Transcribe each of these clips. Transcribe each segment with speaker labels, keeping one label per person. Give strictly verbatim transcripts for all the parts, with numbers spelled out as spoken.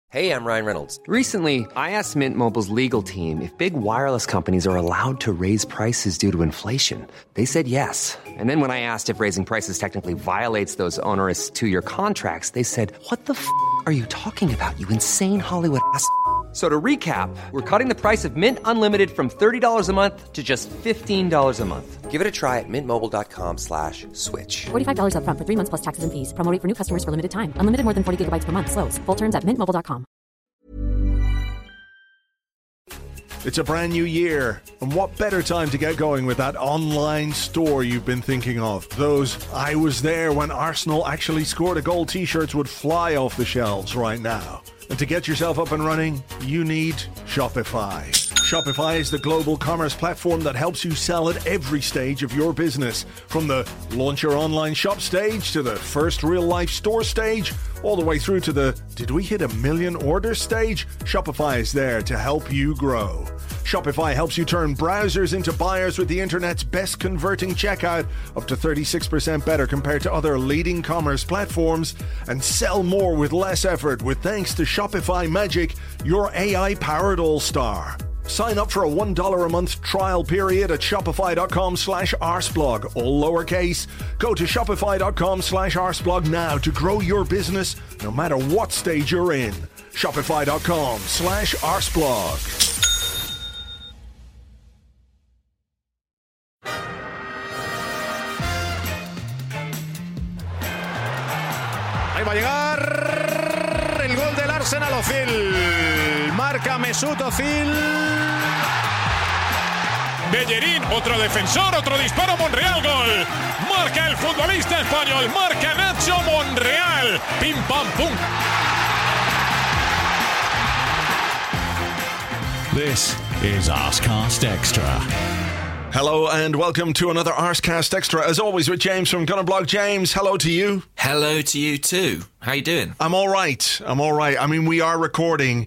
Speaker 1: Hey, I'm Ryan Reynolds.
Speaker 2: Recently, I asked Mint Mobile's legal team if big wireless companies are allowed to raise prices due to inflation. They said yes. And then when I asked if raising prices technically violates those onerous two-year contracts, they said, what the f*** are you talking about, you insane Hollywood ass f- So to recap, we're cutting the price of Mint Unlimited from thirty dollars a month to just fifteen dollars a month.
Speaker 1: Give it a try at mintmobile.com slash switch.
Speaker 3: forty-five dollars up front for three months plus taxes and fees. Promo rate for new customers for limited time. Unlimited more than forty gigabytes per month. Slows full terms at mint mobile dot com.
Speaker 4: It's a brand new year, and what better time to get going with that online store you've been thinking of? Those I was there when Arsenal actually scored a goal t-shirts would fly off the shelves right now. And to get yourself up and running, you need Shopify. Shopify is the global commerce platform that helps you sell at every stage of your business. From the launch your online shop stage to the first real-life store stage, all the way through to the did we hit a million orders stage? Shopify is there to help you grow. Shopify helps you turn browsers into buyers with the internet's best converting checkout, up to thirty-six percent better compared to other leading commerce platforms, and sell more with less effort with thanks to Shopify Magic, your A I-powered all-star. Sign up for a one dollar a month trial period at shopify.com slash arseblog, all lowercase. Go to shopify.com slash arseblog now to grow your business no matter what stage you're in. Shopify.com slash arseblog.
Speaker 5: Ahí va a llegar el gol del Arsenal. Ozil marca Mesut Ozil. Bellerín, otro defensor, otro disparo, Monreal, gol. Marca el futbolista español, marca Nacho Monreal. Pim pam pum.
Speaker 6: This is Arsecast Extra.
Speaker 4: Hello and welcome to another Arsecast Extra, as always with James from Gunnerblog. James, hello to you.
Speaker 7: Hello to you too. How you doing?
Speaker 4: I'm all right. I'm all right. I mean, we are recording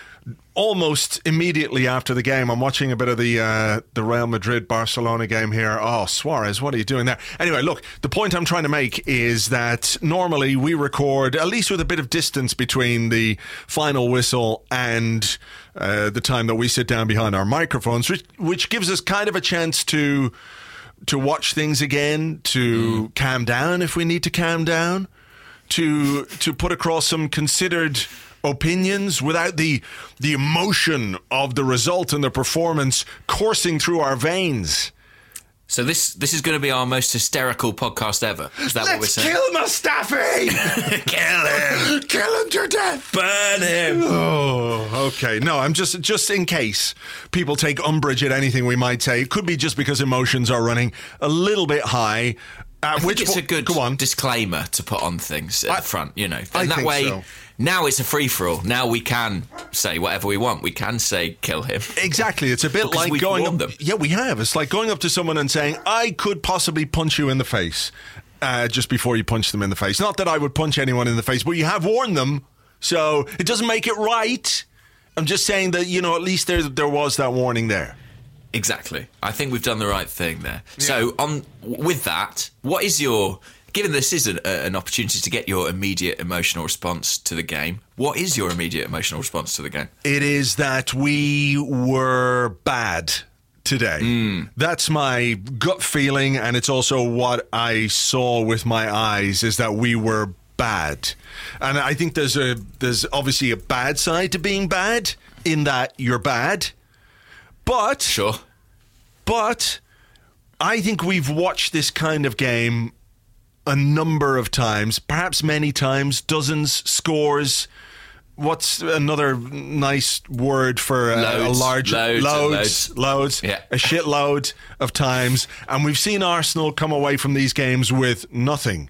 Speaker 4: almost immediately after the game. I'm watching a bit of the uh, the Real Madrid-Barcelona game here. Oh, Suarez, what are you doing there? Anyway, look, the point I'm trying to make is that normally we record, at least with a bit of distance between the final whistle and uh, the time that we sit down behind our microphones, which, which gives us kind of a chance to to watch things again, to mm. calm down if we need to calm down, to to put across some considered opinions without the the emotion of the result and the performance coursing through our veins.
Speaker 7: So this this is going to be our most hysterical podcast ever. Is that
Speaker 4: Let's
Speaker 7: what we're saying?
Speaker 4: Kill Mustafi!
Speaker 7: Kill him!
Speaker 4: Kill him to death!
Speaker 7: Burn him!
Speaker 4: Oh, okay. No, I'm just just in case people take umbrage at anything we might say. It could be just because emotions are running a little bit high.
Speaker 7: I think
Speaker 4: which
Speaker 7: it's
Speaker 4: po-
Speaker 7: a good
Speaker 4: go on.
Speaker 7: disclaimer to put on things at
Speaker 4: I,
Speaker 7: the front, you know. And
Speaker 4: I
Speaker 7: that
Speaker 4: think
Speaker 7: way,
Speaker 4: so.
Speaker 7: Now it's a free-for-all. Now we can say whatever we want. We can say kill him.
Speaker 4: Exactly. It's a bit
Speaker 7: because
Speaker 4: like
Speaker 7: we've
Speaker 4: going
Speaker 7: warned
Speaker 4: up.
Speaker 7: them.
Speaker 4: Yeah, we have. It's like going up to someone and saying, I could possibly punch you in the face uh, just before you punch them in the face. Not that I would punch anyone in the face, but you have warned them, so it doesn't make it right. I'm just saying that, you know, at least there, there was that warning there.
Speaker 7: Exactly. I think we've done the right thing there.
Speaker 4: Yeah.
Speaker 7: So on with that, what is your... Given this is an, uh, an opportunity to get your immediate emotional response to the game, what is your immediate emotional response to the game?
Speaker 4: It is that we were bad today. Mm. That's my gut feeling, and it's also what I saw with my eyes, is that we were bad. And I think there's a there's obviously a bad side to being bad, in that you're bad. But
Speaker 7: Sure.
Speaker 4: But I think we've watched this kind of game a number of times, perhaps many times, dozens, scores. What's another nice word for a,
Speaker 7: loads,
Speaker 4: a large
Speaker 7: loads,
Speaker 4: loads,
Speaker 7: loads,
Speaker 4: loads
Speaker 7: yeah.
Speaker 4: a shitload of times, and we've seen Arsenal come away from these games with nothing.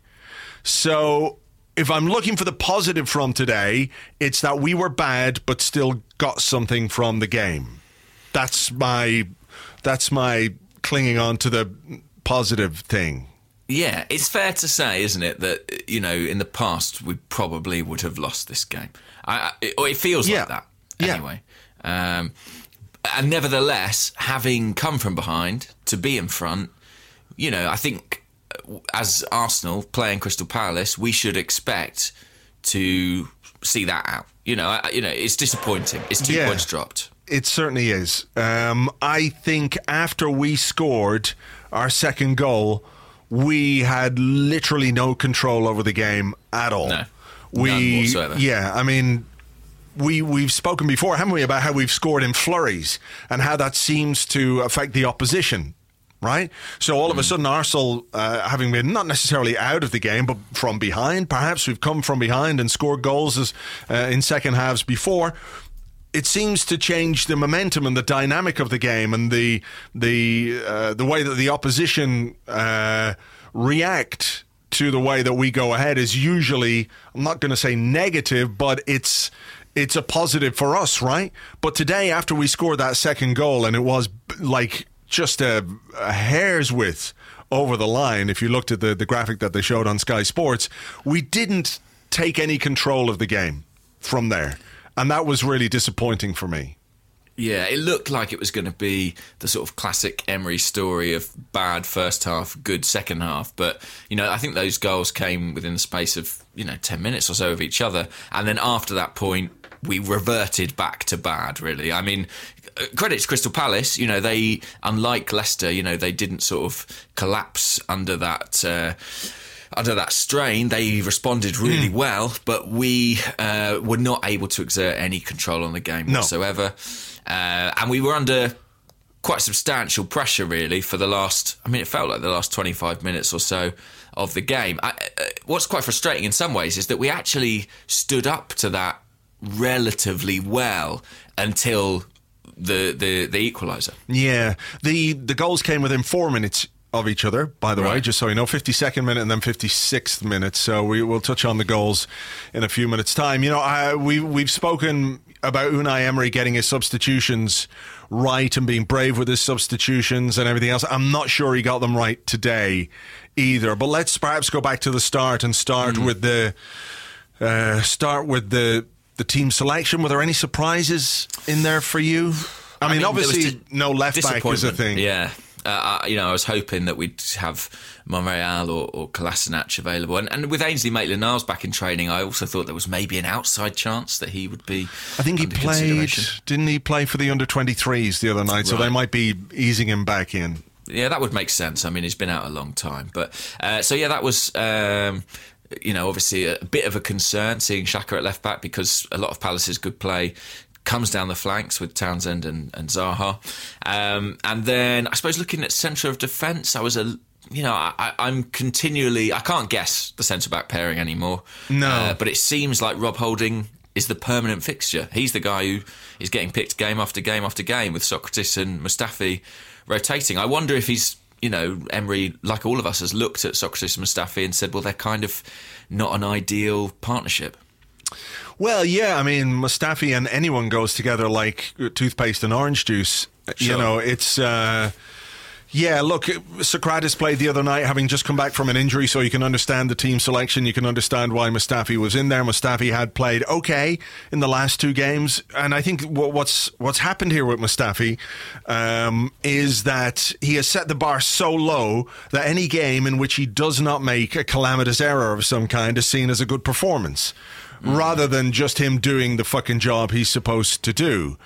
Speaker 4: So if I'm looking for the positive from today, it's that we were bad but still got something from the game. That's my that's my clinging on to the positive thing.
Speaker 7: Yeah, it's fair to say, isn't it, that, you know, in the past we probably would have lost this game. I, I, or it feels
Speaker 4: yeah.
Speaker 7: like that, anyway. Yeah. Um, and nevertheless, having come from behind to be in front, you know, I think as Arsenal playing Crystal Palace, we should expect to see that out. You know, I, you know, it's disappointing. It's two
Speaker 4: Yeah.
Speaker 7: points dropped.
Speaker 4: It certainly is. Um, I think after we scored our second goal, we had literally no control over the game at all.
Speaker 7: No,
Speaker 4: we,
Speaker 7: none whatsoever.
Speaker 4: Yeah, I mean, we we've spoken before, haven't we, about how we've scored in flurries and how that seems to affect the opposition. Right? So all of a sudden, Arsenal, uh, having been not necessarily out of the game, but from behind, perhaps we've come from behind and scored goals as, uh, in second halves before. It seems to change the momentum and the dynamic of the game and the the uh, the way that the opposition uh, react to the way that we go ahead is usually, I'm not going to say negative, but it's it's a positive for us, right? But today, after we scored that second goal, and it was like just a, a hair's width over the line, if you looked at the, the graphic that they showed on Sky Sports, we didn't take any control of the game from there. And that was really disappointing for me.
Speaker 7: Yeah, it looked like it was going to be the sort of classic Emery story of bad first half, good second half. But, you know, I think those goals came within the space of, you know, ten minutes or so of each other. And then after that point, we reverted back to bad, really. I mean, credit to Crystal Palace, you know, they, unlike Leicester, you know, they didn't sort of collapse under that... Uh, Under that strain, they responded really mm. well, but we uh, were not able to exert any control on the game
Speaker 4: no.
Speaker 7: whatsoever. Uh, and we were under quite substantial pressure, really, for the last, I mean, it felt like the last twenty-five minutes or so of the game. I, uh, what's quite frustrating in some ways is that we actually stood up to that relatively well until the the, the equaliser.
Speaker 4: Yeah, the, the goals came within four minutes of each other, by the right. way, just so you know, fifty-second minute and then fifty-sixth minute. So we will touch on the goals in a few minutes' time. You know, I, we, we've spoken about Unai Emery getting his substitutions right and being brave with his substitutions and everything else. I'm not sure he got them right today either. But let's perhaps go back to the start and start mm. with the uh, start with the the team selection. Were there any surprises in there for you? I, I mean, mean, obviously, di- no left back is a thing.
Speaker 7: Yeah. Uh, I, you know, I was hoping that we'd have Monreal or, or Kolasinac available. And, and with Ainsley Maitland-Niles back in training, I also thought there was maybe an outside chance that he would be
Speaker 4: I think he played, didn't he play for the under twenty-threes the other night? Right. So they might be easing him back in.
Speaker 7: Yeah, that would make sense. I mean, he's been out a long time. But uh, so, yeah, that was... Um, you know, obviously a bit of a concern seeing Xhaka at left back because a lot of Palace's good play comes down the flanks with Townsend and, and Zaha. Um, and then, I suppose, looking at centre of defence, I was a... You know, I, I'm continually... I can't guess the centre-back pairing anymore.
Speaker 4: No.
Speaker 7: Uh, but it seems like Rob Holding is the permanent fixture. He's the guy who is getting picked game after game after game with Sokratis and Mustafi rotating. I wonder if he's... You know, Emery, like all of us, has looked at Sokratis and Mustafi and said, well, they're kind of not an ideal partnership.
Speaker 4: Well, yeah, I mean, Mustafi and anyone goes together like toothpaste and orange juice. Sure. You know, it's... Uh, yeah, look, Sokratis played the other night having just come back from an injury, so you can understand the team selection. You can understand why Mustafi was in there. Mustafi had played okay in the last two games. And I think what's what's happened here with Mustafi um, is that he has set the bar so low that any game in which he does not make a calamitous error of some kind is seen as a good performance, mm. rather than just him doing the fucking job he's supposed to do.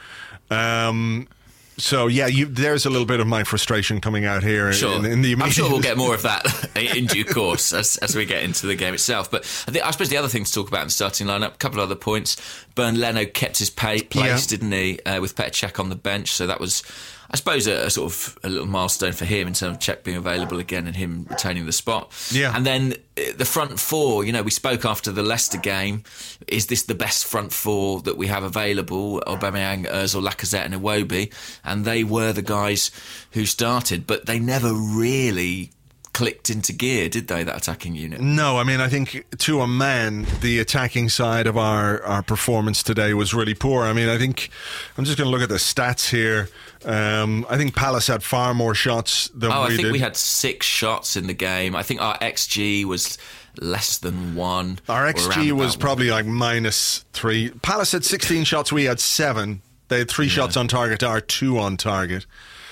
Speaker 4: Um So, yeah, you, there's a little bit of my frustration coming out here.
Speaker 7: Sure.
Speaker 4: In, in the
Speaker 7: I'm sure we'll get more of that in due course as, as we get into the game itself. But I, think, I suppose the other thing to talk about in the starting lineup, a couple of other points. Bernd Leno kept his pay, place, yeah. didn't he, uh, with Petr Cech on the bench. So that was, I suppose, a, a sort of a little milestone for him in terms of Cech being available again and him retaining the spot.
Speaker 4: Yeah.
Speaker 7: And then the front four, you know, we spoke after the Leicester game. Is this the best front four that we have available? Aubameyang, Ozil, Lacazette and Iwobi. And they were the guys who started, but they never really clicked into gear, did they, that attacking unit?
Speaker 4: No, I mean, I think to a man, the attacking side of our, our performance today was really poor. I mean, I think, I'm just going to look at the stats here. Um, I think Palace had far more shots than
Speaker 7: oh,
Speaker 4: we did.
Speaker 7: I think
Speaker 4: did.
Speaker 7: we had six shots in the game. I think our X G was less than one.
Speaker 4: Our X G was
Speaker 7: one.
Speaker 4: probably like minus three. Palace had sixteen shots, we had seven. They had three yeah. shots on target, our two on target.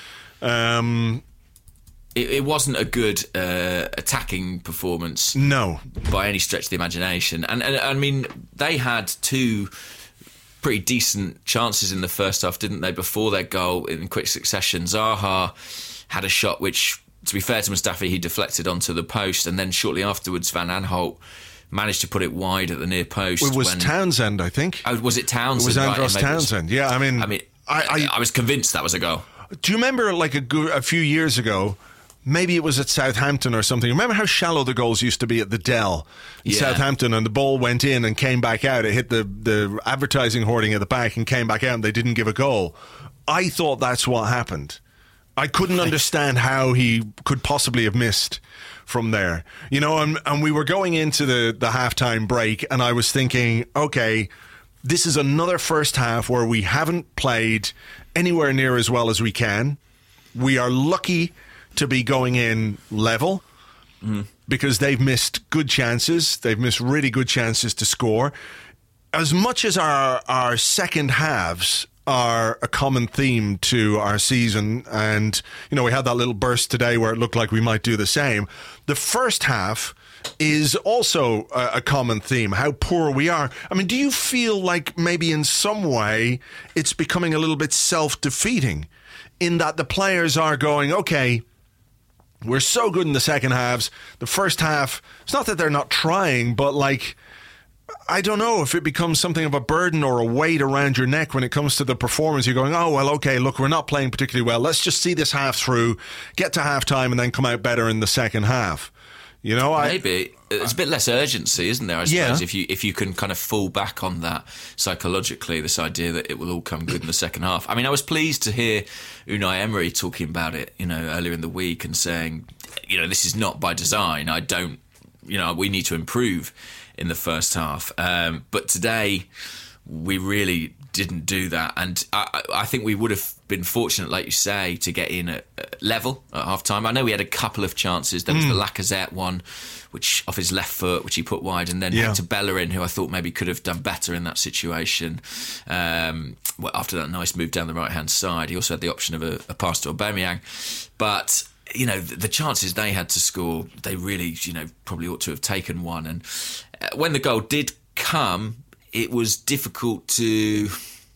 Speaker 4: Um...
Speaker 7: It, it wasn't a good uh, attacking performance.
Speaker 4: No.
Speaker 7: By any stretch of the imagination. And, and I mean, they had two pretty decent chances in the first half, didn't they, before their goal in quick succession. Zaha had a shot which, to be fair to Mustafi, he deflected onto the post, and then shortly afterwards Van Aanholt managed to put it wide at the near post.
Speaker 4: It was
Speaker 7: when,
Speaker 4: Townsend, I think.
Speaker 7: Oh, was it Townsend?
Speaker 4: It was Andros
Speaker 7: right?
Speaker 4: Townsend. Yeah, I mean,
Speaker 7: I mean,
Speaker 4: I, I,
Speaker 7: I was convinced that was a goal.
Speaker 4: Do you remember, like a, go- a few years ago? Maybe it was at Southampton or something. Remember how shallow the goals used to be at the Dell in
Speaker 7: Yeah.
Speaker 4: Southampton, and the ball went in and came back out. It hit the, the advertising hoarding at the back and came back out, and they didn't give a goal. I thought that's what happened. I couldn't understand how he could possibly have missed from there. You know, and, and we were going into the, the halftime break, and I was thinking, okay, this is another first half where we haven't played anywhere near as well as we can. We are lucky to be going in level mm. because they've missed good chances. They've missed really good chances to score. As much as our our second halves are a common theme to our season, and you know, we had that little burst today where it looked like we might do the same, the first half is also a, a common theme, how poor we are. I mean, do you feel like maybe in some way it's becoming a little bit self-defeating in that the players are going, okay, we're so good in the second halves. The first half, it's not that they're not trying, but like, I don't know if it becomes something of a burden or a weight around your neck when it comes to the performance. You're going, oh, well, okay, look, we're not playing particularly well. Let's just see this half through, get to halftime, and then come out better in the second half. You know, I,
Speaker 7: maybe it's a bit less urgency, isn't there? I suppose
Speaker 4: yeah.
Speaker 7: if you if you can kind of fall back on that psychologically, this idea that it will all come good in the second half. I mean, I was pleased to hear Unai Emery talking about it, you know, earlier in the week and saying, you know, this is not by design. I don't, you know, we need to improve in the first half. Um, but today, we really didn't do that, and I, I think we would have been fortunate, like you say, to get in at, at level at half time. I know we had a couple of chances. There was mm. the Lacazette one, which off his left foot, which he put wide, and then
Speaker 4: yeah.
Speaker 7: Hector Bellerin, who I thought maybe could have done better in that situation. Um, well, after that nice move down the right hand side, he also had the option of a, a pass to Aubameyang, but you know, the, the chances they had to score, they really, you know, probably ought to have taken one. And when the goal did come, it was difficult to.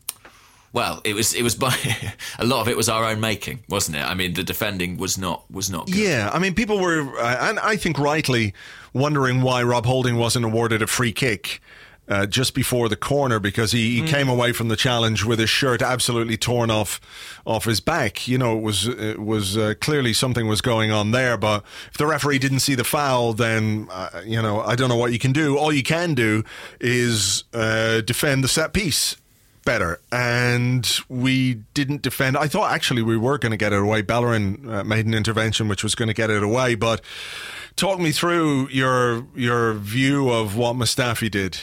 Speaker 7: Well, it was it was by a lot of it was our own making, wasn't it? I mean, the defending was not was not good.
Speaker 4: Yeah, I mean, people were, uh, and I think rightly, wondering why Rob Holding wasn't awarded a free kick uh, just before the corner, because he, he mm. came away from the challenge with his shirt absolutely torn off off his back. You know, it was it was uh, clearly something was going on there. But if the referee didn't see the foul, then uh, you know, I don't know what you can do. All you can do is uh, defend the set piece better, and we didn't defend. I thought actually we were going to get it away. Bellerin uh, made an intervention which was going to get it away. But talk me through your your view of what Mustafi did.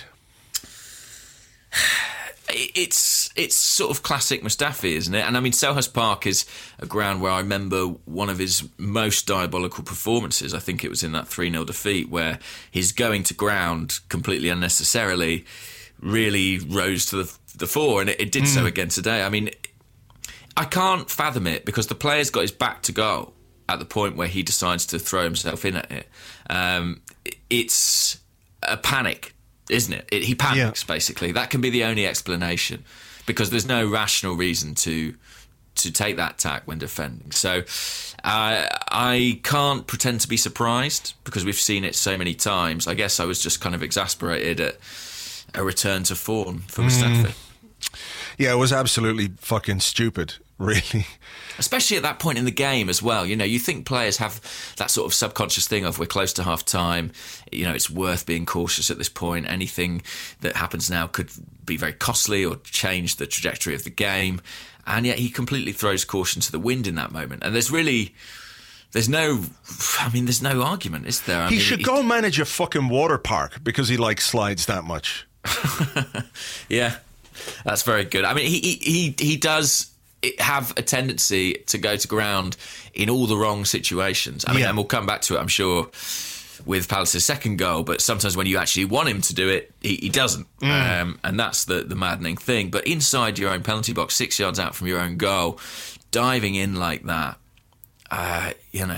Speaker 7: It's it's sort of classic Mustafi, isn't it? And I mean, Selhurst Park is a ground where I remember one of his most diabolical performances. I think it was in that three nil defeat where his going to ground completely unnecessarily really rose to the the fore, and it, it did mm. so again today. I mean, I can't fathom it, because the player's got his back to goal at the point where he decides to throw himself in at it. Um, it's a panic, isn't it? it he panics, yeah. basically. That can be the only explanation, because there's no rational reason to to take that tack when defending. So uh, I can't pretend to be surprised, because we've seen it so many times. I guess I was just kind of exasperated at a return to form for Mustafi. Mm.
Speaker 4: Yeah, it was absolutely fucking stupid, really.
Speaker 7: Especially at that point in the game as well. You know, you think players have that sort of subconscious thing of, we're close to half time, you know, it's worth being cautious at this point. Anything that happens now could be very costly or change the trajectory of the game. And yet he completely throws caution to the wind in that moment. And there's really... There's no, I mean, there's no argument, is there? I
Speaker 4: he
Speaker 7: mean,
Speaker 4: should go manage a fucking water park because he likes slides that much.
Speaker 7: Yeah, that's very good. I mean, he he he does have a tendency to go to ground in all the wrong situations. I mean,
Speaker 4: yeah.
Speaker 7: and we'll come back to it, I'm sure, with Palace's second goal. But sometimes when you actually want him to do it, he, he doesn't, mm. um, and that's the the maddening thing. But inside your own penalty box, six yards out from your own goal, diving in like that. Uh, you know,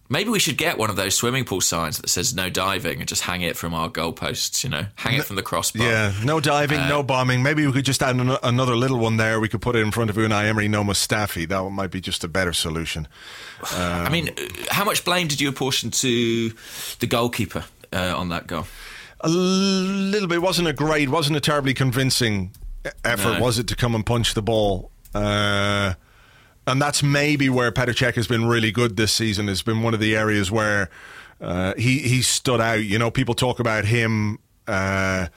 Speaker 7: Maybe we should get one of those swimming pool signs that says no diving and just hang it from our goalposts, you know, hang it from the crossbar.
Speaker 4: Yeah, no diving, uh, no bombing. Maybe we could just add an- another little one there. We could put it in front of Unai Emery, no Mustafi. That one might be just a better solution. Um,
Speaker 7: I mean, how much blame did you apportion to the goalkeeper uh, on that goal?
Speaker 4: A little bit. It wasn't a great, wasn't a terribly convincing effort, no. was it, to come and punch the ball? Uh And that's maybe where Petr Cech has been really good this season. Has been one of the areas where uh, he he stood out. You know, people talk about him uh,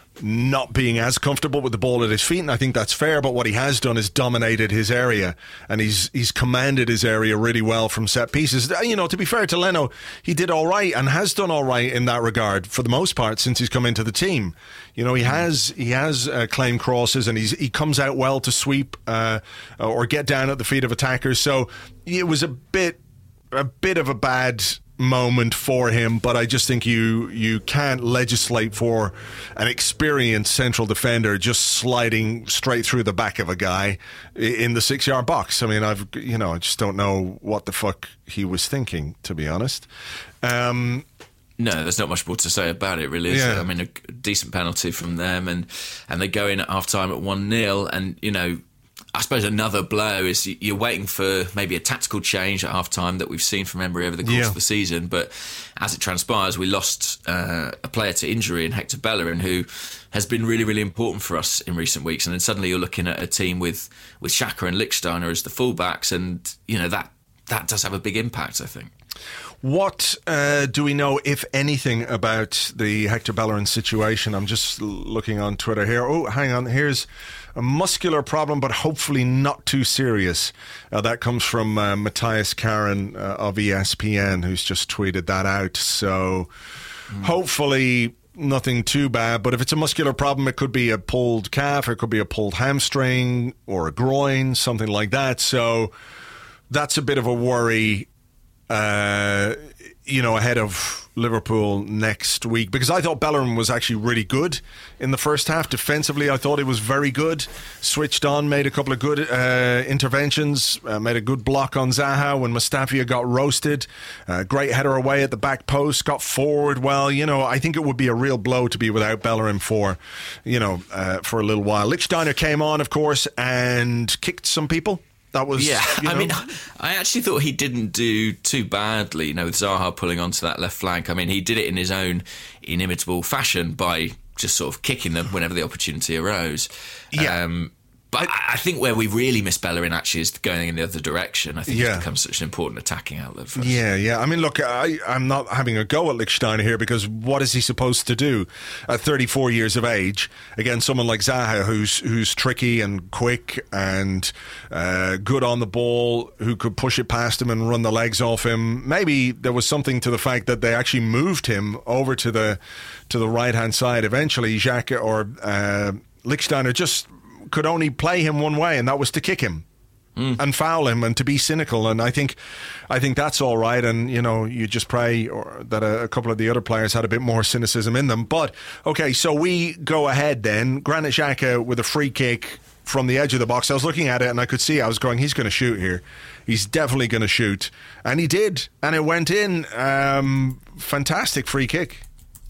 Speaker 4: not being as comfortable with the ball at his feet, and I think that's fair. But what he has done is dominated his area, and he's he's commanded his area really well from set pieces. You know, to be fair to Leno, he did all right and has done all right in that regard for the most part since he's come into the team. You know, he has he has uh, claimed crosses, and he's he comes out well to sweep uh, or get down at the feet of attackers. So it was a bit a bit of a bad moment for him, but I just think you you can't legislate for an experienced central defender just sliding straight through the back of a guy in the six yard box. I mean, I've you know I just don't know what the fuck he was thinking, to be honest. Um,
Speaker 7: No, there's not much more to say about it, really, is
Speaker 4: yeah.
Speaker 7: there? I mean, a decent penalty from them, and, and they go in at half-time at one nil, and, you know, I suppose another blow is you're waiting for maybe a tactical change at half-time that we've seen from Emery over the course
Speaker 4: yeah.
Speaker 7: of the season, but as it transpires, we lost uh, a player to injury in Hector Bellerin, who has been really, really important for us in recent weeks, and then suddenly you're looking at a team with, with Xhaka and Lichtsteiner as the fullbacks, and, you know, that, that does have a big impact, I think.
Speaker 4: What uh, do we know, if anything, about the Hector Bellerin situation? I'm just looking on Twitter here. Oh, hang on. Here's a muscular problem, but hopefully not too serious. Uh, that comes from uh, Matthias Karen uh, of E S P N, who's just tweeted that out. So mm. hopefully nothing too bad. But if it's a muscular problem, it could be a pulled calf, or it could be a pulled hamstring or a groin, something like that. So that's a bit of a worry. Uh, you know, ahead of Liverpool next week, because I thought Bellerin was actually really good in the first half. Defensively, I thought he was very good. Switched on, made a couple of good uh, interventions, uh, made a good block on Zaha when Mustafi got roasted. Uh, great header away at the back post, got forward well. You know, I think it would be a real blow to be without Bellerin for, you know, uh, for a little while. Lichtsteiner came on, of course, and kicked some people. That was,
Speaker 7: yeah,
Speaker 4: you know.
Speaker 7: I mean, I actually thought he didn't do too badly, you know, with Zaha pulling onto that left flank. I mean, he did it in his own inimitable fashion by just sort of kicking them whenever the opportunity arose.
Speaker 4: Yeah.
Speaker 7: Um, but I, I think where we really miss Bellerin actually is going in the other direction. I think
Speaker 4: yeah.
Speaker 7: he's become such an important attacking outlet for us.
Speaker 4: Yeah, yeah. I mean, look, I, I'm not having a go at Lichtsteiner here, because what is he supposed to do at thirty-four years of age against someone like Zaha, who's who's tricky and quick and uh, good on the ball, who could push it past him and run the legs off him? Maybe there was something to the fact that they actually moved him over to the to the right hand side eventually. Xhaka or uh, Lichtsteiner just could only play him one way, and that was to kick him mm. and foul him and to be cynical. And I think I think that's all right. And, you know, you just pray or that a, a couple of the other players had a bit more cynicism in them. But, okay, so we go ahead then. Granit Xhaka with a free kick from the edge of the box. I was looking at it and I could see, I was going, he's going to shoot here. He's definitely going to shoot. And he did. And it went in. Um, fantastic free kick.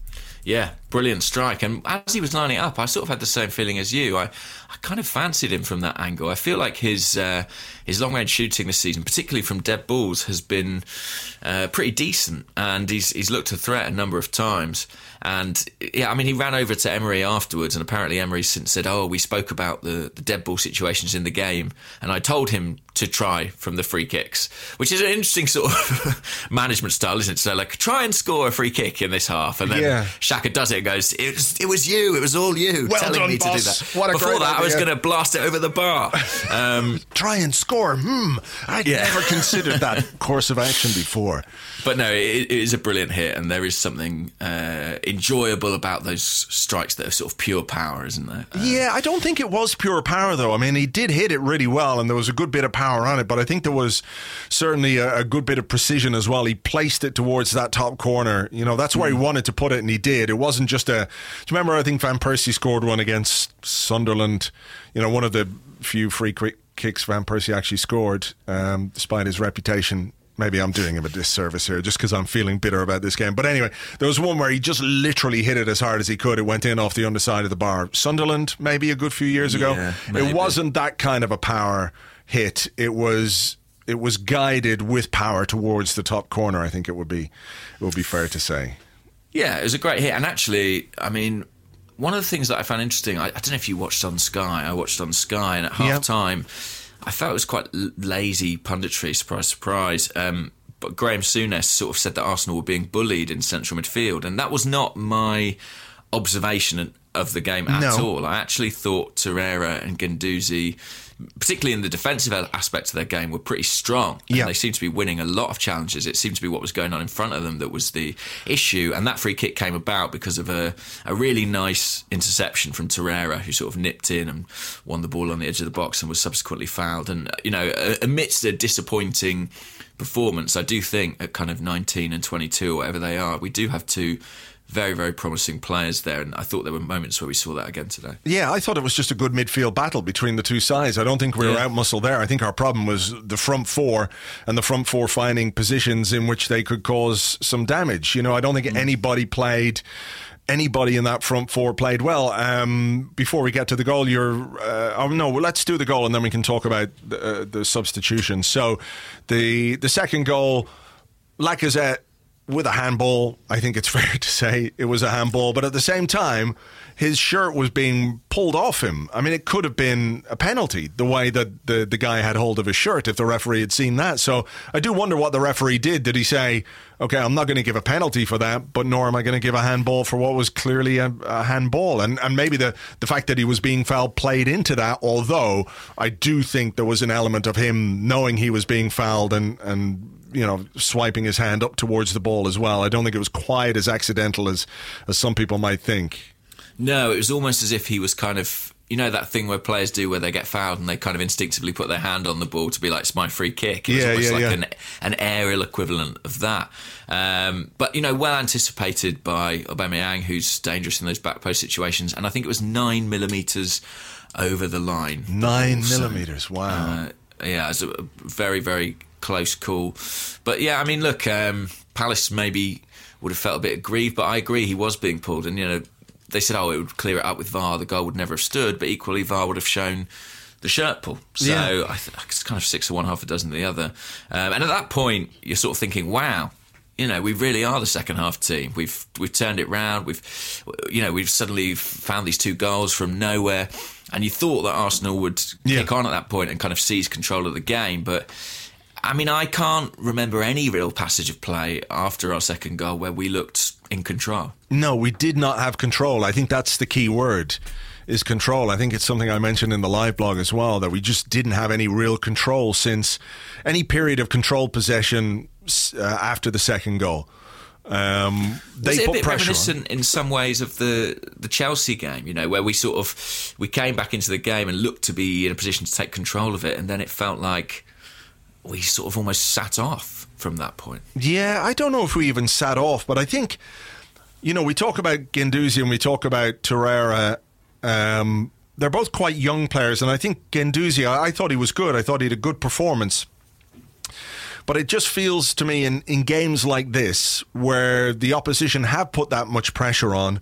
Speaker 7: Yeah, brilliant strike. And as he was lining it up, I sort of had the same feeling as you. I, I kind of fancied him from that angle. I feel like his uh, his long-range shooting this season, particularly from dead balls, has been uh, pretty decent. And he's he's looked a threat a number of times. And, yeah, I mean, he ran over to Emery afterwards, and apparently Emery since said, oh, we spoke about the, the dead ball situations in the game, and I told him to try from the free kicks, which is an interesting sort of management style, isn't it? So, like, try and score a free kick in this half, and then yeah. Xhaka does it and goes, it was, it was you, it was all you
Speaker 4: well
Speaker 7: telling
Speaker 4: done,
Speaker 7: me
Speaker 4: boss.
Speaker 7: to do that.
Speaker 4: What a
Speaker 7: Before
Speaker 4: great
Speaker 7: that,
Speaker 4: idea.
Speaker 7: I was going to blast it over the bar. Um,
Speaker 4: try and score. Hmm. I'd
Speaker 7: yeah.
Speaker 4: never considered that course of action before.
Speaker 7: But no, it, it is a brilliant hit, and there is something uh, enjoyable about those strikes that are sort of pure power, isn't there? Uh,
Speaker 4: yeah, I don't think it was pure power, though. I mean, he did hit it really well, and there was a good bit of power on it, but I think there was certainly a, a good bit of precision as well. He placed it towards that top corner. You know, that's where mm. he wanted to put it, and he did. It wasn't just a... Do you remember, I think Van Persie scored one against Sunderland, you know, one of the few free quick kicks Van Persie actually scored, um, despite his reputation maybe I'm doing him a disservice here just because I'm feeling bitter about this game. But anyway, there was one where he just literally hit it as hard as he could. It went in off the underside of the bar. Sunderland, maybe a good few years ago.
Speaker 7: Yeah,
Speaker 4: it wasn't that kind of a power hit. It was it was guided with power towards the top corner, I think it would be it would be fair to say.
Speaker 7: Yeah, it was a great hit. And actually, I mean, one of the things that I found interesting, I, I don't know if you watched on Sky. I watched on Sky, and at half-time, I felt it was quite l- lazy punditry, surprise, surprise. Um, but Graham Souness sort of said that Arsenal were being bullied in central midfield, and that was not my observation of the game at
Speaker 4: No.
Speaker 7: all. I actually thought Torreira and Guendouzi, particularly in the defensive aspect of their game, were pretty strong. And
Speaker 4: Yeah.
Speaker 7: they seemed to be winning a lot of challenges. It seemed to be what was going on in front of them that was the issue. And that free kick came about because of a, a really nice interception from Torreira, who sort of nipped in and won the ball on the edge of the box and was subsequently fouled. And, you know, amidst a disappointing performance, I do think at kind of nineteen and twenty-two, or whatever they are, we do have two very, very promising players there, and I thought there were moments where we saw that again today.
Speaker 4: Yeah, I thought it was just a good midfield battle between the two sides. I don't think we were
Speaker 7: Yeah.
Speaker 4: out-muscled there. I think our problem was the front four, and the front four finding positions in which they could cause some damage. You know, I don't think anybody played... Anybody in that front four played well. Um, before we get to the goal, you're... Uh, oh, no, well, let's do the goal, and then we can talk about the, uh, the substitution. So, the the second goal, Lacazette, with a handball, I think it's fair to say it was a handball, but at the same time, his shirt was being pulled off him. I mean, it could have been a penalty, the way that the, the guy had hold of his shirt, if the referee had seen that. So I do wonder what the referee did. Did he say, okay, I'm not going to give a penalty for that, but nor am I going to give a handball for what was clearly a, a handball? And and maybe the, the fact that he was being fouled played into that, although I do think there was an element of him knowing he was being fouled and, and you know, swiping his hand up towards the ball as well. I don't think it was quite as accidental as, as some people might think.
Speaker 7: No, it was almost as if he was kind of, you know, that thing where players do where they get fouled and they kind of instinctively put their hand on the ball to be like, it's my free kick. It was
Speaker 4: Yeah,
Speaker 7: almost
Speaker 4: yeah,
Speaker 7: like
Speaker 4: yeah.
Speaker 7: An, an aerial equivalent of that. Um, but, you know, well anticipated by Aubameyang, who's dangerous in those back post situations. And I think it was nine millimetres over the line.
Speaker 4: Nine
Speaker 7: Also,
Speaker 4: millimetres, wow.
Speaker 7: Uh, yeah, it was a very, very close call. But, yeah, I mean, look, um, Palace maybe would have felt a bit aggrieved, but I agree he was being pulled. And, you know, they said, oh, it would clear it up with V A R, the goal would never have stood, but equally V A R would have shown the shirt pull. So
Speaker 4: Yeah.
Speaker 7: I th- it's kind of six of one, half a dozen of the other. Um, and at that point, you're sort of thinking, wow, you know, we really are the second half team. We've we've turned it round. We've, you know, we've suddenly found these two goals from nowhere. And you thought that Arsenal would
Speaker 4: Yeah.
Speaker 7: kick on at that point and kind of seize control of the game, but I mean, I can't remember any real passage of play after our second goal where we looked in control.
Speaker 4: No, we did not have control. I think that's the key word, is control. I think it's something I mentioned in the live blog as well, that we just didn't have any real control since any period of controlled possession uh, after the second goal. Um, they
Speaker 7: Was it a
Speaker 4: put
Speaker 7: bit
Speaker 4: pressure
Speaker 7: reminiscent in some ways of the the Chelsea game, you know, where we sort of we came back into the game and looked to be in a position to take control of it, and then it felt like we sort of almost sat off from that point.
Speaker 4: Yeah, I don't know if we even sat off, but I think, you know, we talk about Guendouzi and we talk about Torreira. Um, they're both quite young players, and I think Guendouzi, I, I thought he was good. I thought he had a good performance. But it just feels to me in, in games like this, where the opposition have put that much pressure on,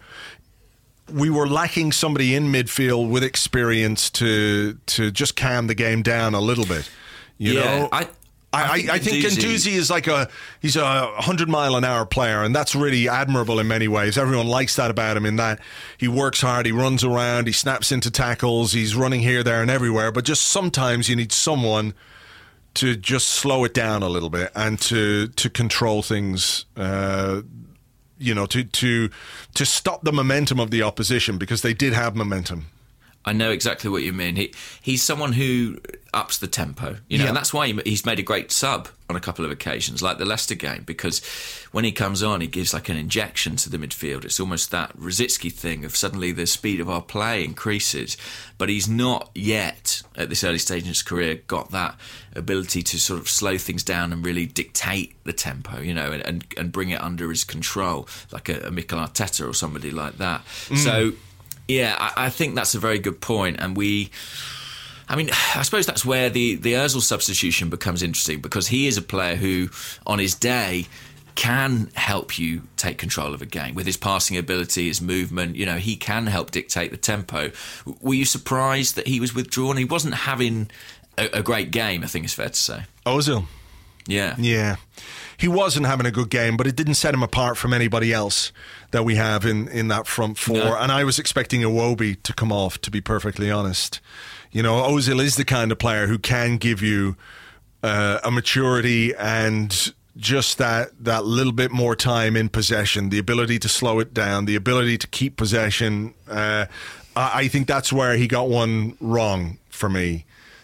Speaker 4: we were lacking somebody in midfield with experience to to just calm the game down a little bit. You
Speaker 7: yeah,
Speaker 4: know,
Speaker 7: I,
Speaker 4: I, I, I think Guendouzi is like a he's a hundred mile an hour player, and that's really admirable in many ways. Everyone likes that about him, in that he works hard, he runs around, he snaps into tackles, he's running here, there, and everywhere. But just sometimes you need someone to just slow it down a little bit and to to control things. Uh, you know, to to to stop the momentum of the opposition, because they did have momentum.
Speaker 7: I know exactly what you mean. He he's someone who ups the tempo, you know,
Speaker 4: Yeah.
Speaker 7: and that's why he, he's made a great sub on a couple of occasions, like the Leicester game, because when he comes on, he gives like an injection to the midfield. It's almost that Rosicky thing of suddenly the speed of our play increases, but he's not yet, at this early stage in his career, got that ability to sort of slow things down and really dictate the tempo, you know, and, and, and bring it under his control, like a, a Mikel Arteta or somebody like that. Mm. So, yeah, I, I think that's a very good point, and we... I mean, I suppose that's where the, the Ozil substitution becomes interesting, because he is a player who, on his day, can help you take control of a game with his passing ability, his movement. You know, he can help dictate the tempo. Were you surprised that he was withdrawn? He wasn't having a, a great game, I think it's fair to say.
Speaker 4: Ozil?
Speaker 7: Yeah.
Speaker 4: Yeah. He wasn't having a good game, but it didn't set him apart from anybody else that we have in, in that front four. No. And I was expecting Iwobi to come off, to be perfectly honest. You know, Ozil is the kind of player who can give you uh, a maturity and just that that little bit more time in possession, the ability to slow it down, the ability to keep possession. Uh, I, I think that's where he got one wrong for me.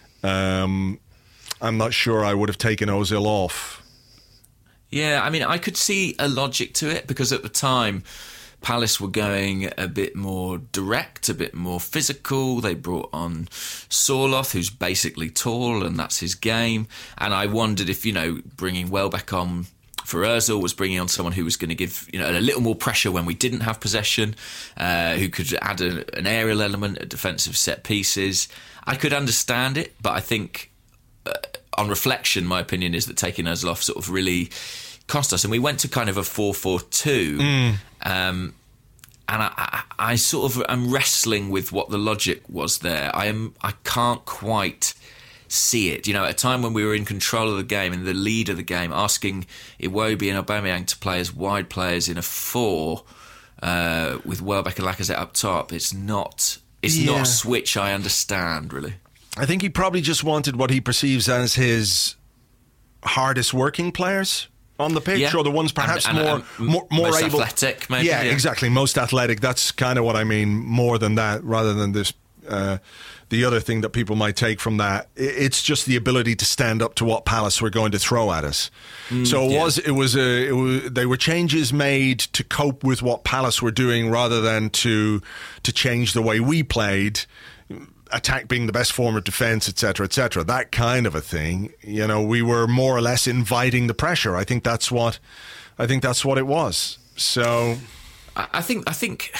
Speaker 4: Um, I'm not sure I would have taken Ozil off.
Speaker 7: Yeah, I mean, I could see a logic to it, because at the time, Palace were going a bit more direct, a bit more physical. They brought on Sorloth, who's basically tall, and that's his game. And I wondered if, you know, bringing Welbeck on for Ozil was bringing on someone who was going to give, you know, a little more pressure when we didn't have possession, uh, who could add a, an aerial element, a defensive set pieces. I could understand it, but I think uh, on reflection, my opinion is that taking Ozil off sort of really cost us. And we went to kind of a four four two. Mm. Um, and I, I, I sort of am wrestling with what the logic was there. I am I can't quite see it. You know, at a time when we were in control of the game and the lead of the game, asking Iwobi and Aubameyang to play as wide players in a four uh, with Welbeck and Lacazette up top, it's not it's yeah. not a switch I understand, really.
Speaker 4: I think he probably just wanted what he perceives as his hardest working players on the pitch, yeah. or the ones perhaps and, and,
Speaker 7: more,
Speaker 4: and more more
Speaker 7: most
Speaker 4: able,
Speaker 7: athletic, maybe.
Speaker 4: Yeah,
Speaker 7: yeah,
Speaker 4: exactly. Most athletic. That's kind of what I mean. More than that, rather than this, uh, the other thing that people might take from that. It's just the ability to stand up to what Palace were going to throw at us. Mm, so it yeah. was. It was a. It was, they were changes made to cope with what Palace were doing, rather than to to change the way we played. Attack being the best form of defence, et cetera, et cetera. That kind of a thing. You know, we were more or less inviting the pressure. I think that's what, I think that's what it was. So,
Speaker 7: I think, I think,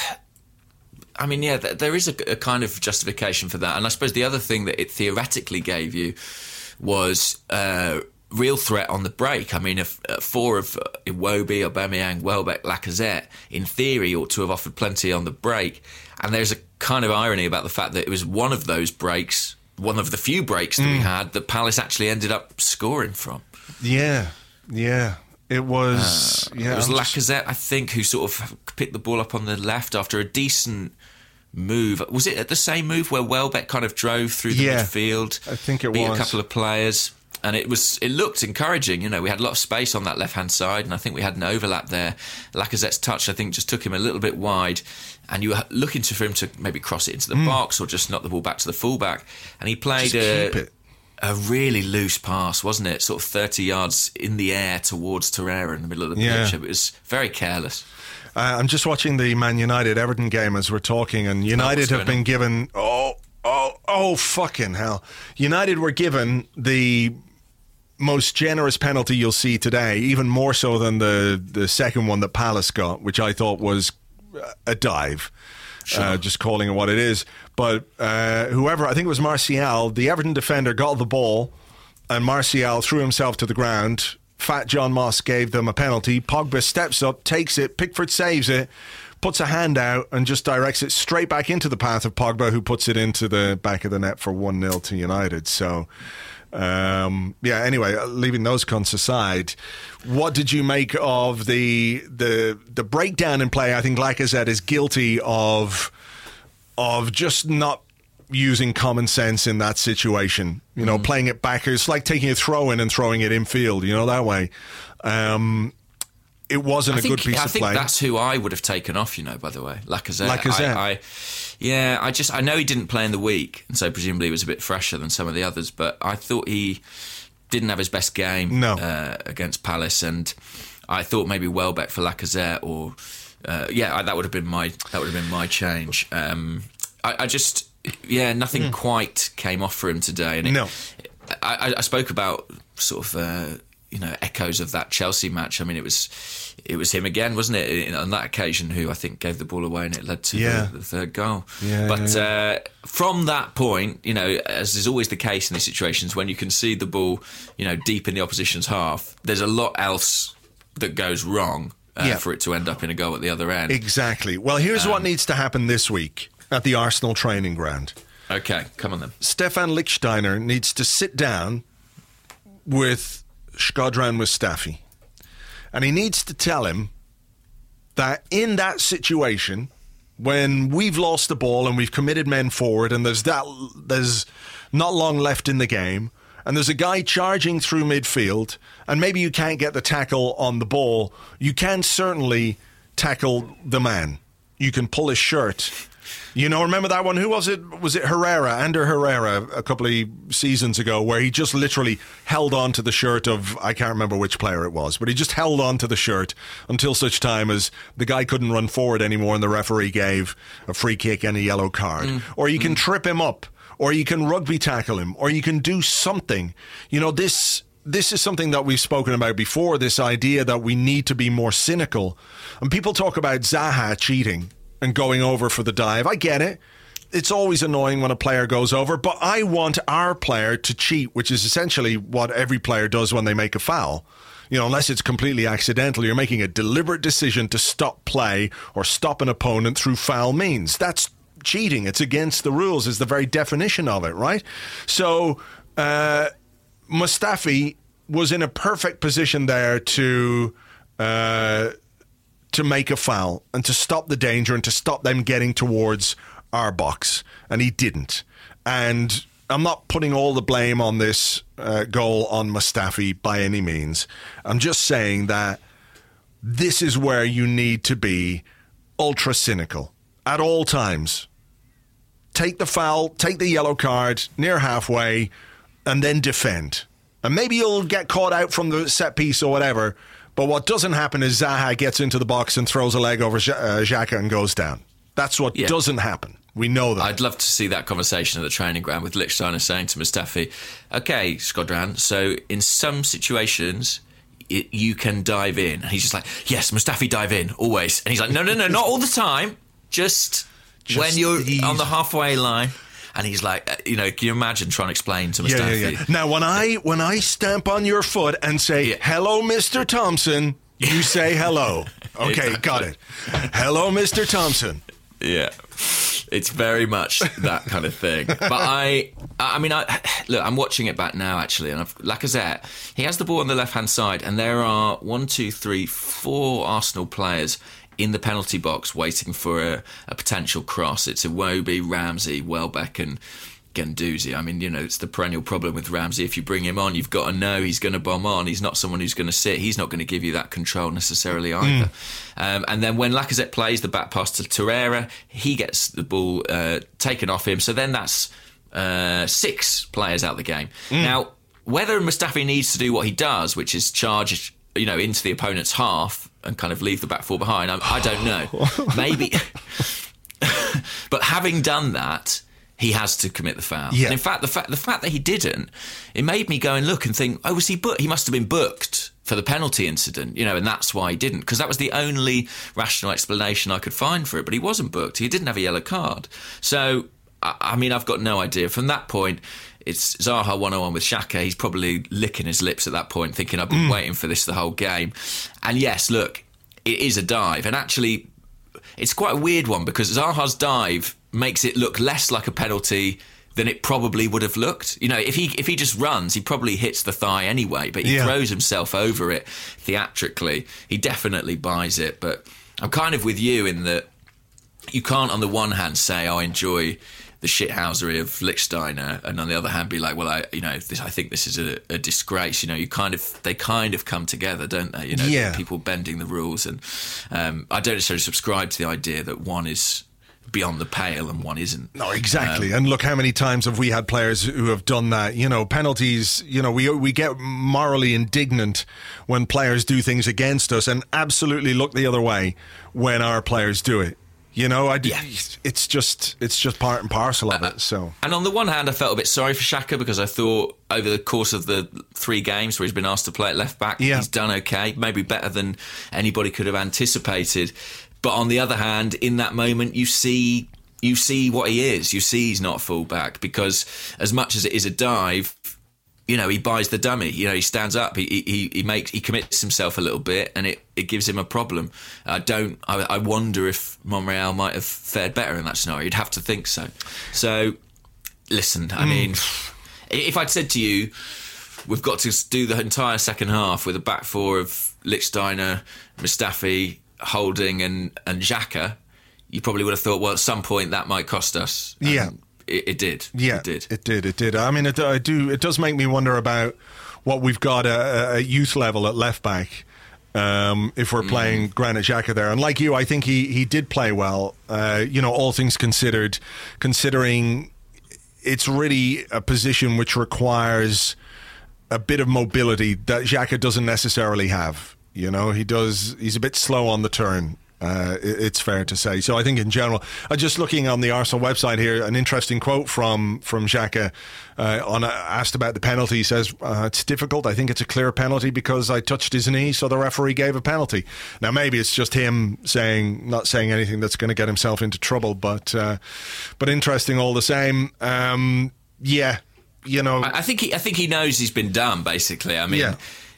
Speaker 7: I mean, yeah, there is a, a kind of justification for that. And I suppose the other thing that it theoretically gave you was uh, real threat on the break. I mean, if uh, four of uh, Iwobi, Aubameyang, Welbeck, Lacazette, in theory, ought to have offered plenty on the break. And there's a kind of irony about the fact that it was one of those breaks, one of the few breaks that mm. we had, that Palace actually ended up scoring from.
Speaker 4: Yeah, yeah. It was...
Speaker 7: Uh,
Speaker 4: yeah,
Speaker 7: it was
Speaker 4: I'm
Speaker 7: Lacazette,
Speaker 4: just...
Speaker 7: I think, who sort of picked the ball up on the left after a decent move. Was it at the same move where Welbeck kind of drove through the
Speaker 4: yeah,
Speaker 7: midfield?
Speaker 4: I think it
Speaker 7: beat
Speaker 4: was.
Speaker 7: a couple of players. And it was it looked encouraging. You know, we had a lot of space on that left-hand side, and I think we had an overlap there. Lacazette's touch, I think, just took him a little bit wide, and you were looking for him to maybe cross it into the mm. box or just knock the ball back to the fullback. And he played a, a really loose pass, wasn't it? Sort of thirty yards in the air towards Torreira in the middle of the
Speaker 4: yeah.
Speaker 7: pitch. It was very careless.
Speaker 4: Uh, I'm just watching the Man United-Everton game as we're talking, and United oh, have been on? given... Oh, oh, oh, fucking hell. United were given the... most generous penalty you'll see today, even more so than the the second one that Palace got, which I thought was a dive. Sure. Uh, just calling it what it is. But uh, whoever, I think it was Martial, the Everton defender got the ball, and Martial threw himself to the ground. Fat John Moss gave them a penalty. Pogba steps up, takes it, Pickford saves it, puts a hand out and just directs it straight back into the path of Pogba, who puts it into the back of the net for one nil to United. So Um, yeah, anyway, leaving those cunts aside, what did you make of the the the breakdown in play? I think Lacazette is guilty of of just not using common sense in that situation. You know, mm. playing it back. It's like taking a throw in and throwing it infield, you know, that way. Um, it wasn't
Speaker 7: I
Speaker 4: a
Speaker 7: think,
Speaker 4: good piece
Speaker 7: I
Speaker 4: of
Speaker 7: think
Speaker 4: play.
Speaker 7: That's who I would have taken off, you know, by the way. Lacazette.
Speaker 4: Lacazette.
Speaker 7: I, I, yeah, I just I know he didn't play in the week, and so presumably he was a bit fresher than some of the others, but I thought he didn't have his best game
Speaker 4: no.
Speaker 7: uh, against Palace, and I thought maybe Welbeck for Lacazette, or uh, yeah, that would have been my that would have been my change. Um, I, I just yeah, nothing mm. quite came off for him today, and it,
Speaker 4: no,
Speaker 7: I, I spoke about sort of. Uh, you know, echoes of that Chelsea match. I mean, it was it was him again, wasn't it, on that occasion, who I think gave the ball away and it led to
Speaker 4: yeah.
Speaker 7: the, the third goal.
Speaker 4: Yeah,
Speaker 7: but
Speaker 4: yeah, yeah.
Speaker 7: Uh, from that point, you know, as is always the case in these situations, when you concede the ball, you know, deep in the opposition's half, there's a lot else that goes wrong uh,
Speaker 4: yeah.
Speaker 7: for it to end up in a goal at the other end.
Speaker 4: Exactly. Well, here's um, what needs to happen this week at the Arsenal training ground.
Speaker 7: Okay, come on then.
Speaker 4: Stefan Lichtsteiner needs to sit down with Shkodran Mustafi, and he needs to tell him that in that situation, when we've lost the ball and we've committed men forward and there's that there's not long left in the game and there's a guy charging through midfield and maybe you can't get the tackle on the ball, you can certainly tackle the man. You can pull his shirt. You know, remember that one? Who was it? Was it Herrera, Ander Herrera, a couple of seasons ago, where he just literally held on to the shirt of, I can't remember which player it was, but he just held on to the shirt until such time as the guy couldn't run forward anymore and the referee gave a free kick and a yellow card. Mm. Or you can mm. trip him up, or you can rugby tackle him, or you can do something. You know, this... This is something that we've spoken about before, this idea that we need to be more cynical. And people talk about Zaha cheating and going over for the dive. I get it. It's always annoying when a player goes over, but I want our player to cheat, which is essentially what every player does when they make a foul. You know, unless it's completely accidental, you're making a deliberate decision to stop play or stop an opponent through foul means. That's cheating. It's against the rules, is the very definition of it, right? So, uh... Mustafi was in a perfect position there to uh, to make a foul and to stop the danger and to stop them getting towards our box, and he didn't. And I'm not putting all the blame on this uh, goal on Mustafi by any means. I'm just saying that this is where you need to be ultra cynical at all times. Take the foul, take the yellow card near halfway, and then defend. And maybe you'll get caught out from the set piece or whatever, but what doesn't happen is Zaha gets into the box and throws a leg over uh, Xhaka and goes down. That's what yeah. doesn't happen. We know that.
Speaker 7: I'd love to see that conversation at the training ground with Lichtsteiner saying to Mustafi, okay, Shkodran, so in some situations it, you can dive in. And he's just like, yes, Mustafi, dive in, always. And he's like, no, no, no, not all the time. Just, just when you're ease. on the halfway line. And he's like, you know, can you imagine trying to explain to Mustafi? Yeah, yeah, yeah.
Speaker 4: Now, when I when I stamp on your foot and say, yeah. hello, Mister Thompson, you say hello. Okay, exactly. Got it. Hello, Mister Thompson.
Speaker 7: Yeah, it's very much that kind of thing. But I, I mean, I look, I'm watching it back now, actually, and I've, Lacazette, he has the ball on the left-hand side, and there are one, two, three, four Arsenal players in the penalty box waiting for a, a potential cross. It's Iwobi, Ramsey, Welbeck and Guendouzi. I mean, you know, it's the perennial problem with Ramsey. If you bring him on, you've got to know he's going to bomb on. He's not someone who's going to sit. He's not going to give you that control necessarily either. Mm. Um, and then when Lacazette plays the back pass to Torreira, he gets the ball uh, taken off him. So then that's uh, six players out the game. Mm. Now, whether Mustafi needs to do what he does, which is charge, you know, into the opponent's half and kind of leave the back four behind, I, I don't know. Maybe. But having done that, he has to commit the foul. Yeah. And in fact, the fact the fact that he didn't, it made me go and look and think, oh, was he booked? He must have been booked for the penalty incident, you know, and that's why he didn't, because that was the only rational explanation I could find for it. But he wasn't booked. He didn't have a yellow card. So, I, I mean, I've got no idea. From that point, it's Zaha one-on-one with Xhaka. He's probably licking his lips at that point, thinking, I've been mm. waiting for this the whole game. And yes, look, it is a dive. And actually, it's quite a weird one, because Zaha's dive makes it look less like a penalty than it probably would have looked. You know, if he if he just runs, he probably hits the thigh anyway, but he yeah. throws himself over it theatrically. He definitely buys it. But I'm kind of with you in that you can't, on the one hand, say, oh, I enjoy the shithousery of Lichtsteiner, and on the other hand be like, well, I, you know, this, I think this is a, a disgrace. You know, you kind of, they kind of come together, don't they? You know,
Speaker 4: yeah.
Speaker 7: people bending the rules, and um, I don't necessarily subscribe to the idea that one is beyond the pale and one isn't.
Speaker 4: No, exactly. Um,
Speaker 7: um,
Speaker 4: and look, how many times have we had players who have done that? You know, penalties, you know, we we get morally indignant when players do things against us, and absolutely look the other way when our players do it. You know, I,
Speaker 7: Yeah.
Speaker 4: it's just it's just part and parcel of
Speaker 7: Uh,
Speaker 4: it. So,
Speaker 7: And on the one hand, I felt a bit sorry for Xhaka because I thought over the course of the three games where he's been asked to play at left back,
Speaker 4: Yeah.
Speaker 7: he's done okay, maybe better than anybody could have anticipated. But on the other hand, in that moment, you see you see what he is. You see he's not a full-back because as much as it is a dive, you know, he buys the dummy. You know, he stands up. He he he makes he commits himself a little bit, and it, it gives him a problem. I don't. I, I wonder if Monreal might have fared better in that scenario. You'd have to think so. So, listen. I
Speaker 4: Mm.
Speaker 7: mean, if I'd said to you, we've got to do the entire second half with a back four of Lichtsteiner, Mustafi, Holding, and and Xhaka, you probably would have thought, well, at some point that might cost us. And
Speaker 4: Yeah.
Speaker 7: It, it did.
Speaker 4: yeah,
Speaker 7: It did.
Speaker 4: It did. It did. I mean, it, I do. It does make me wonder about what we've got at, at youth level at left back. Um, if we're playing
Speaker 7: Mm.
Speaker 4: Granit Xhaka there, and like you, I think he he did play well. Uh, you know, all things considered, considering it's really a position which requires a bit of mobility that Xhaka doesn't necessarily have. You know, he does. He's a bit slow on the turn. Uh, it- it's fair to say. So I think in general, uh, just looking on the Arsenal website here, an interesting quote from from Xhaka uh, on uh, asked about the penalty. He says uh, it's difficult. I think it's a clear penalty because I touched his knee, so the referee gave a penalty. Now maybe it's just him saying, not saying anything that's going to get himself into trouble, but uh, but interesting all the same. Um, yeah, you know,
Speaker 7: I I think he, I think he knows he's been done. Basically, I mean,
Speaker 4: Yeah.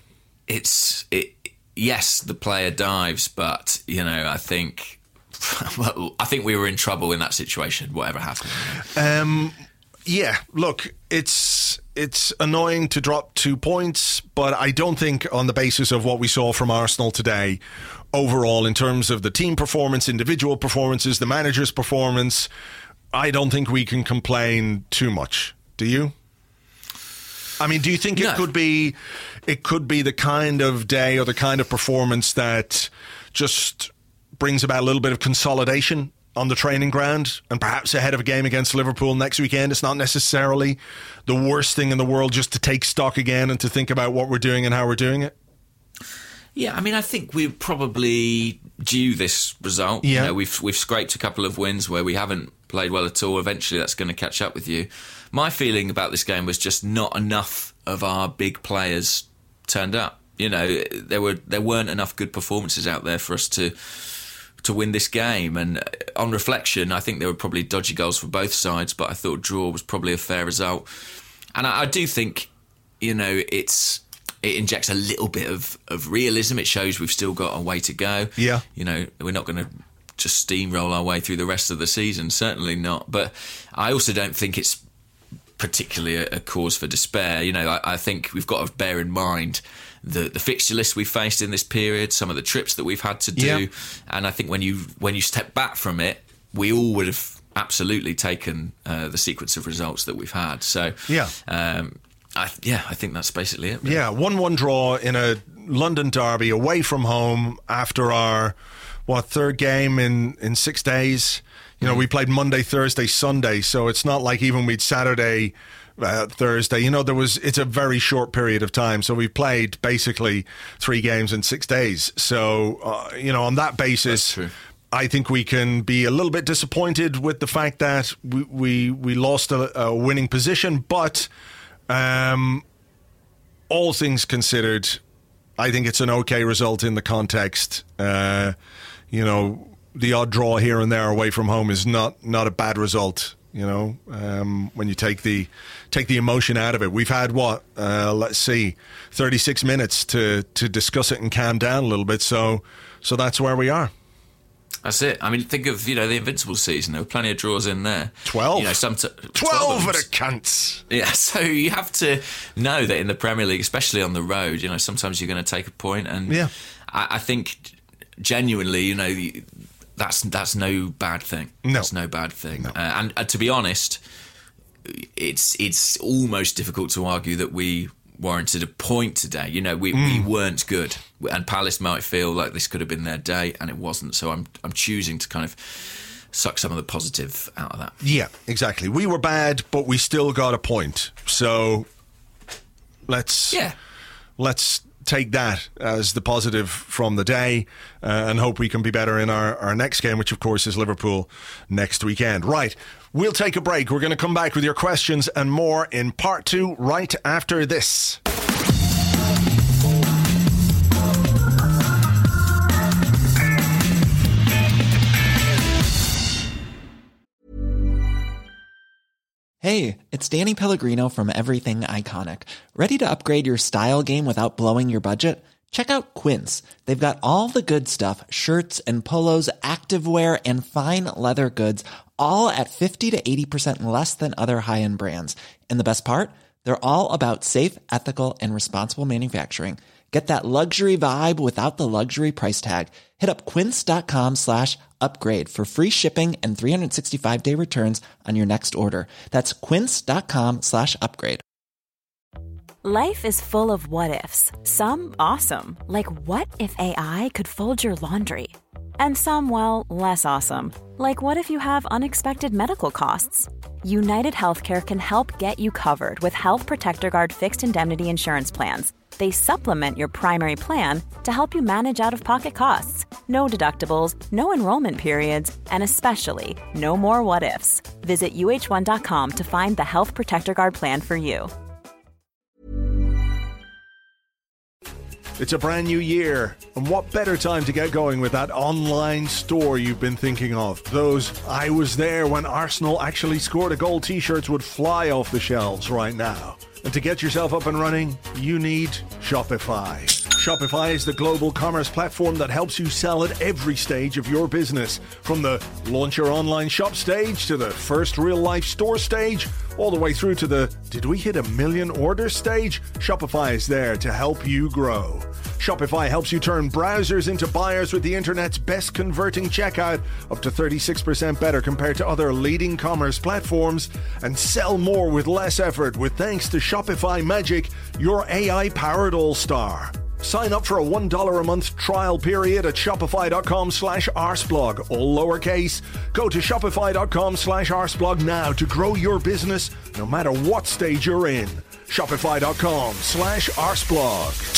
Speaker 7: it's it. Yes, the player dives, but you know, I think, well, I think we were in trouble in that situation. Whatever happened.
Speaker 4: Um, yeah, look, it's it's annoying to drop two points, but I don't think on the basis of what we saw from Arsenal today, overall, in terms of the team performance, individual performances, the manager's performance, I don't think we can complain too much. Do you? I mean, do you think it
Speaker 7: No.
Speaker 4: could be it could be the kind of day or the kind of performance that just brings about a little bit of consolidation on the training ground and perhaps ahead of a game against Liverpool next weekend? It's not necessarily the worst thing in the world just to take stock again and to think about what we're doing and how we're doing it.
Speaker 7: Yeah, I mean, I think we're probably due this result.
Speaker 4: Yeah.
Speaker 7: You know, we've we've scraped a couple of wins where we haven't played well at all. Eventually, that's going to catch up with you. My feeling about this game was just not enough of our big players turned up. You know, there were there weren't enough good performances out there for us to to win this game. And on reflection, I think there were probably dodgy goals for both sides, but I thought draw was probably a fair result. And I, I do think, you know, it's it injects a little bit of, of realism. It shows we've still got a way to go.
Speaker 4: Yeah.
Speaker 7: You know, we're not going to just steamroll our way through the rest of the season. Certainly not. But I also don't think it's particularly a, a cause for despair. You know, I, I think we've got to bear in mind the the fixture list we faced in this period, some of the trips that we've had to do,
Speaker 4: Yeah.
Speaker 7: and I think when you when you step back from it, we all would have absolutely taken uh, the sequence of results that we've had. So
Speaker 4: Yeah.
Speaker 7: um, I, yeah, I think that's basically it. Really.
Speaker 4: Yeah, one one draw in a London derby away from home after our, what, third game in, in six days. You know, we played Monday, Thursday, Sunday, so it's not like even we'd Saturday, uh, Thursday. You know, there was, it's a very short period of time. So we played basically three games in six days. So, uh, you know, on that basis,
Speaker 7: That's true.
Speaker 4: I think we can be a little bit disappointed with the fact that we, we, we lost a, a winning position, but um, all things considered, I think it's an okay result in the context. Uh, you know, the odd draw here and there away from home is not, not a bad result. You know, um, when you take the take the emotion out of it. We've had what? Uh, let's see, thirty-six minutes to to discuss it and calm down a little bit. So so that's where we are.
Speaker 7: That's it. I mean, think of, you know, the Invincible season. There were plenty of draws in there.
Speaker 4: Twelve.
Speaker 7: You know, some t-
Speaker 4: Twelve
Speaker 7: of
Speaker 4: at
Speaker 7: them.
Speaker 4: a cunts.
Speaker 7: Yeah, so you have to know that in the Premier League, especially on the road, you know, sometimes you're going to take a point, and
Speaker 4: Yeah.
Speaker 7: I, I think genuinely, you know, that's that's no bad thing.
Speaker 4: No.
Speaker 7: That's no bad thing. Uh, and uh, to be honest, it's it's almost difficult to argue that we warranted a point today. You know, we, we weren't good, and Palace might feel like this could have been their day, and it wasn't. So I'm I'm choosing to kind of suck some of the positive out of that.
Speaker 4: Yeah, exactly. We were bad, but we still got a point. So let's
Speaker 7: Yeah.
Speaker 4: let's take that as the positive from the day uh, and hope we can be better in our, our next game, which of course is Liverpool next weekend. Right, we'll take a break. We're going to come back with your questions and more in part two right after this.
Speaker 8: Hey, it's Danny Pellegrino from Everything Iconic. Ready to upgrade your style game without blowing your budget? Check out Quince. They've got all the good stuff, shirts and polos, activewear, and fine leather goods, all at fifty to eighty percent less than other high-end brands. And the best part? They're all about safe, ethical, and responsible manufacturing. Get that luxury vibe without the luxury price tag. Hit up quince.com slash upgrade for free shipping and three sixty-five day returns on your next order. That's quince.com slash upgrade.
Speaker 9: Life is full of what-ifs. Some awesome, like what if A I could fold your laundry? And some, well, less awesome, like what if you have unexpected medical costs? United Healthcare can help get you covered with Health Protector Guard fixed indemnity insurance plans. They supplement your primary plan to help you manage out-of-pocket costs. No deductibles, no enrollment periods, and especially no more what-ifs. Visit U H one dot com to find the Health Protector Guard plan for you.
Speaker 4: It's a brand new year, and what better time to get going with that online store you've been thinking of? Those I was there when Arsenal actually scored a goal t-shirts would fly off the shelves right now. And to get yourself up and running, you need Shopify. Shopify is the global commerce platform that helps you sell at every stage of your business. From the launch your online shop stage to the first real-life store stage, all the way through to the did we hit a million orders stage? Shopify is there to help you grow. Shopify helps you turn browsers into buyers with the internet's best converting checkout, up to thirty-six percent better compared to other leading commerce platforms, and sell more with less effort with thanks to Shopify Magic, your A I-powered all-star. Sign up for a one dollar a month trial period at shopify.com slash arseblog, all lowercase. Go to shopify.com slash arseblog now to grow your business no matter what stage you're in. Shopify.com slash arseblog.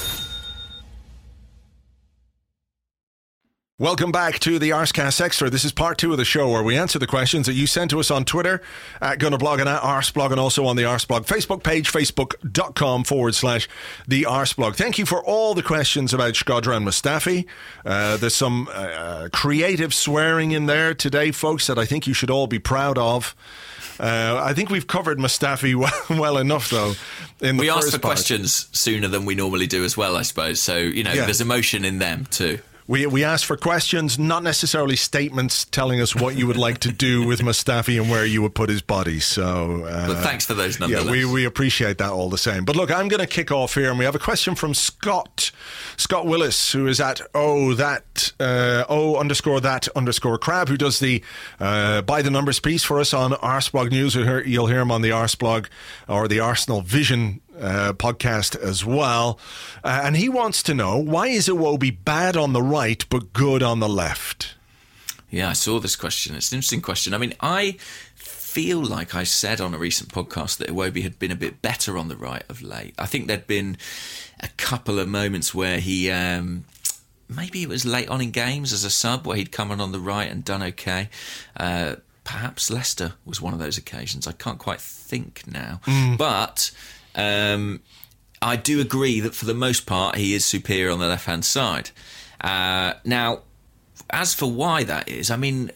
Speaker 4: Welcome back to the Arsecast Extra. This is part two of the show where we answer the questions that you sent to us on Twitter at Gunnerblog and at Arseblog, and also on the Arseblog Facebook page, facebook.com forward slash the Arseblog. Thank you for all the questions about Shkodran Mustafi. Uh, there's some uh, creative swearing in there today, folks, that I think you should all be proud of. Uh, I think we've covered Mustafi well, well enough, though. In the
Speaker 7: we asked
Speaker 4: first
Speaker 7: for
Speaker 4: part.
Speaker 7: questions sooner than we normally do as well, I suppose. So, you know,
Speaker 4: Yeah.
Speaker 7: there's emotion in them too.
Speaker 4: We we asked for questions, not necessarily statements telling us what you would like to do with Mustafi and where you would put his body. So, uh,
Speaker 7: But thanks for those nonetheless.
Speaker 4: Yeah, we, we appreciate that all the same. But look, I'm going to kick off here, and we have a question from Scott, Scott Willis, who is at oh that uh, oh underscore that underscore crab, who does the uh, by the numbers piece for us on Arseblog News. You'll hear, you'll hear him on the Arseblog or the Arsenal Vision Uh, podcast as well, uh, and he wants to know, why is Iwobi bad on the right but good on the left?
Speaker 7: Yeah, I saw this question. It's an interesting question. I mean, I feel like I said on a recent podcast that Iwobi had been a bit better on the right of late. I think there'd been a couple of moments where he um, maybe it was late on in games as a sub where he'd come on on the right and done okay. Uh, perhaps Leicester was one of those occasions. I can't quite think now, mm. but Um, I do agree that for the most part he is superior on the left-hand side. Uh, now, as for why that is, I mean,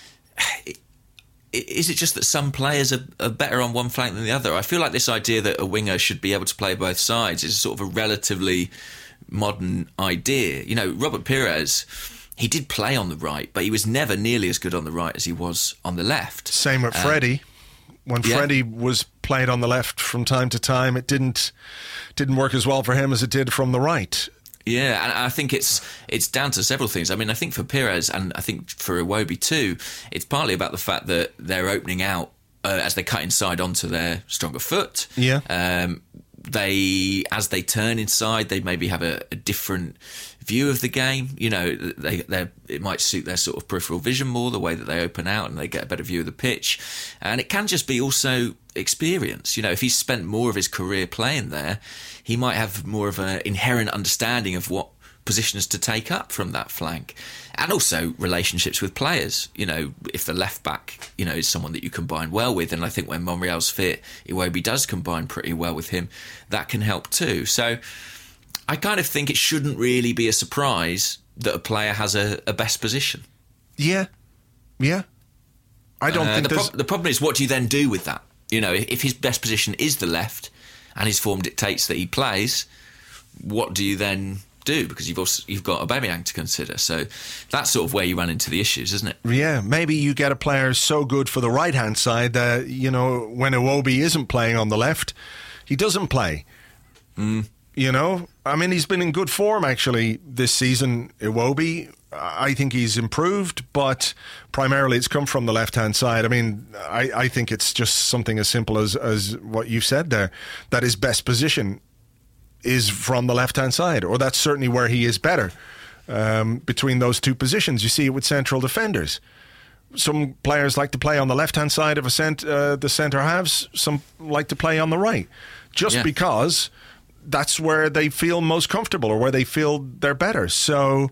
Speaker 7: is it just that some players are, are better on one flank than the other? I feel like this idea that a winger should be able to play both sides is sort of a relatively modern idea. You know, Robert Pires, he did play on the right, but he was never nearly as good on the right as he was on the left.
Speaker 4: Same with
Speaker 7: Um,
Speaker 4: Freddie. When
Speaker 7: yeah.
Speaker 4: Freddie was played on the left from time to time, it didn't didn't work as well for him as it did from the right.
Speaker 7: Yeah, and I think it's it's down to several things. I mean, I think for Pires, and I think for Iwobi too, it's partly about the fact that they're opening out uh, as they cut inside onto their stronger foot.
Speaker 4: Yeah.
Speaker 7: Um, they, as they turn inside, they maybe have a, a different view of the game. You know, they they it might suit their sort of peripheral vision more, the way that they open out, and they get a better view of the pitch. And it can just be also experience. You know, if he's spent more of his career playing there, he might have more of an inherent understanding of what positions to take up from that flank, and also relationships with players. You know, if the left back, you know, is someone that you combine well with, and I think when Monreal's fit, Iwobi does combine pretty well with him, that can help too. So I kind of think it shouldn't really be a surprise that a player has a, a best position.
Speaker 4: Yeah, yeah. I don't
Speaker 7: uh,
Speaker 4: think
Speaker 7: the,
Speaker 4: there's...
Speaker 7: pro- the problem is, what do you then do with that? You know, if his best position is the left, and his form dictates that he plays, what do you then do? Because you've also you've got Aubameyang to consider. So that's sort of where you run into the issues, isn't it?
Speaker 4: Yeah, maybe you get a player so good for the right hand side that, you know, when Iwobi isn't playing on the left, he doesn't play.
Speaker 7: Mm.
Speaker 4: You know, I mean, he's been in good form actually this season, Iwobi. I think he's improved, but primarily it's come from the left-hand side. I mean, I, I think it's just something as simple as, as what you said there, that his best position is from the left-hand side, or that's certainly where he is better um, between those two positions. You see it with central defenders. Some players like to play on the left-hand side of a cent- uh, the centre halves, some like to play on the right, just
Speaker 7: yeah.
Speaker 4: because that's where they feel most comfortable or where they feel they're better. So...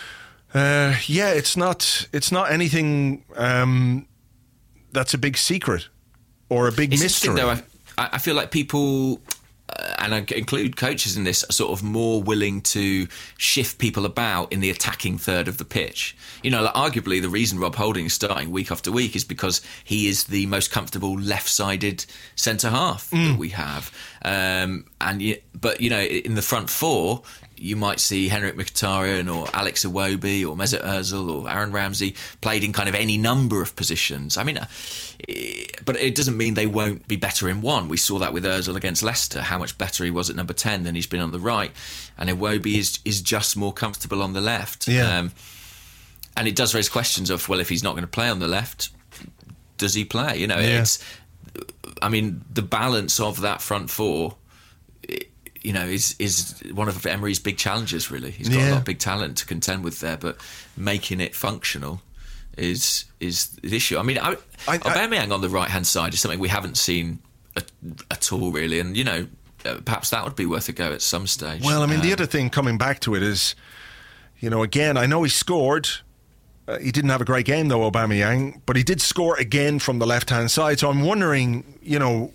Speaker 4: Uh, yeah, it's not it's not anything um, that's a big secret or a big
Speaker 7: it's
Speaker 4: mystery.
Speaker 7: Though, I, I feel like people, uh, and I include coaches in this, are sort of more willing to shift people about in the attacking third of the pitch. You know, like arguably the reason Rob Holding is starting week after week is because he is the most comfortable left-sided centre half mm. that we have. Um, and but you know, in the front four, you might see Henrik Mkhitaryan or Alex Iwobi or Mesut Ozil or Aaron Ramsey played in kind of any number of positions. I mean, uh, but it doesn't mean they won't be better in one. We saw that with Ozil against Leicester, how much better he was at number ten than he's been on the right. And Iwobi is is just more comfortable on the left.
Speaker 4: Yeah.
Speaker 7: Um, and it does raise questions of, well, if he's not going to play on the left, does he play? You know,
Speaker 4: yeah.
Speaker 7: it's, I mean, the balance of that front four, you know, is is one of Emery's big challenges, really. He's got
Speaker 4: yeah.
Speaker 7: a lot of big talent to contend with there, but making it functional is is the issue. I mean, I, I, Aubameyang on the right-hand side is something we haven't seen at, at all, really, and, you know, uh, perhaps that would be worth a go at some stage.
Speaker 4: Well, I mean,
Speaker 7: um,
Speaker 4: the other thing coming back to it is, you know, again, I know he scored. Uh, he didn't have a great game, though, Aubameyang, but he did score again from the left-hand side, so I'm wondering, you know...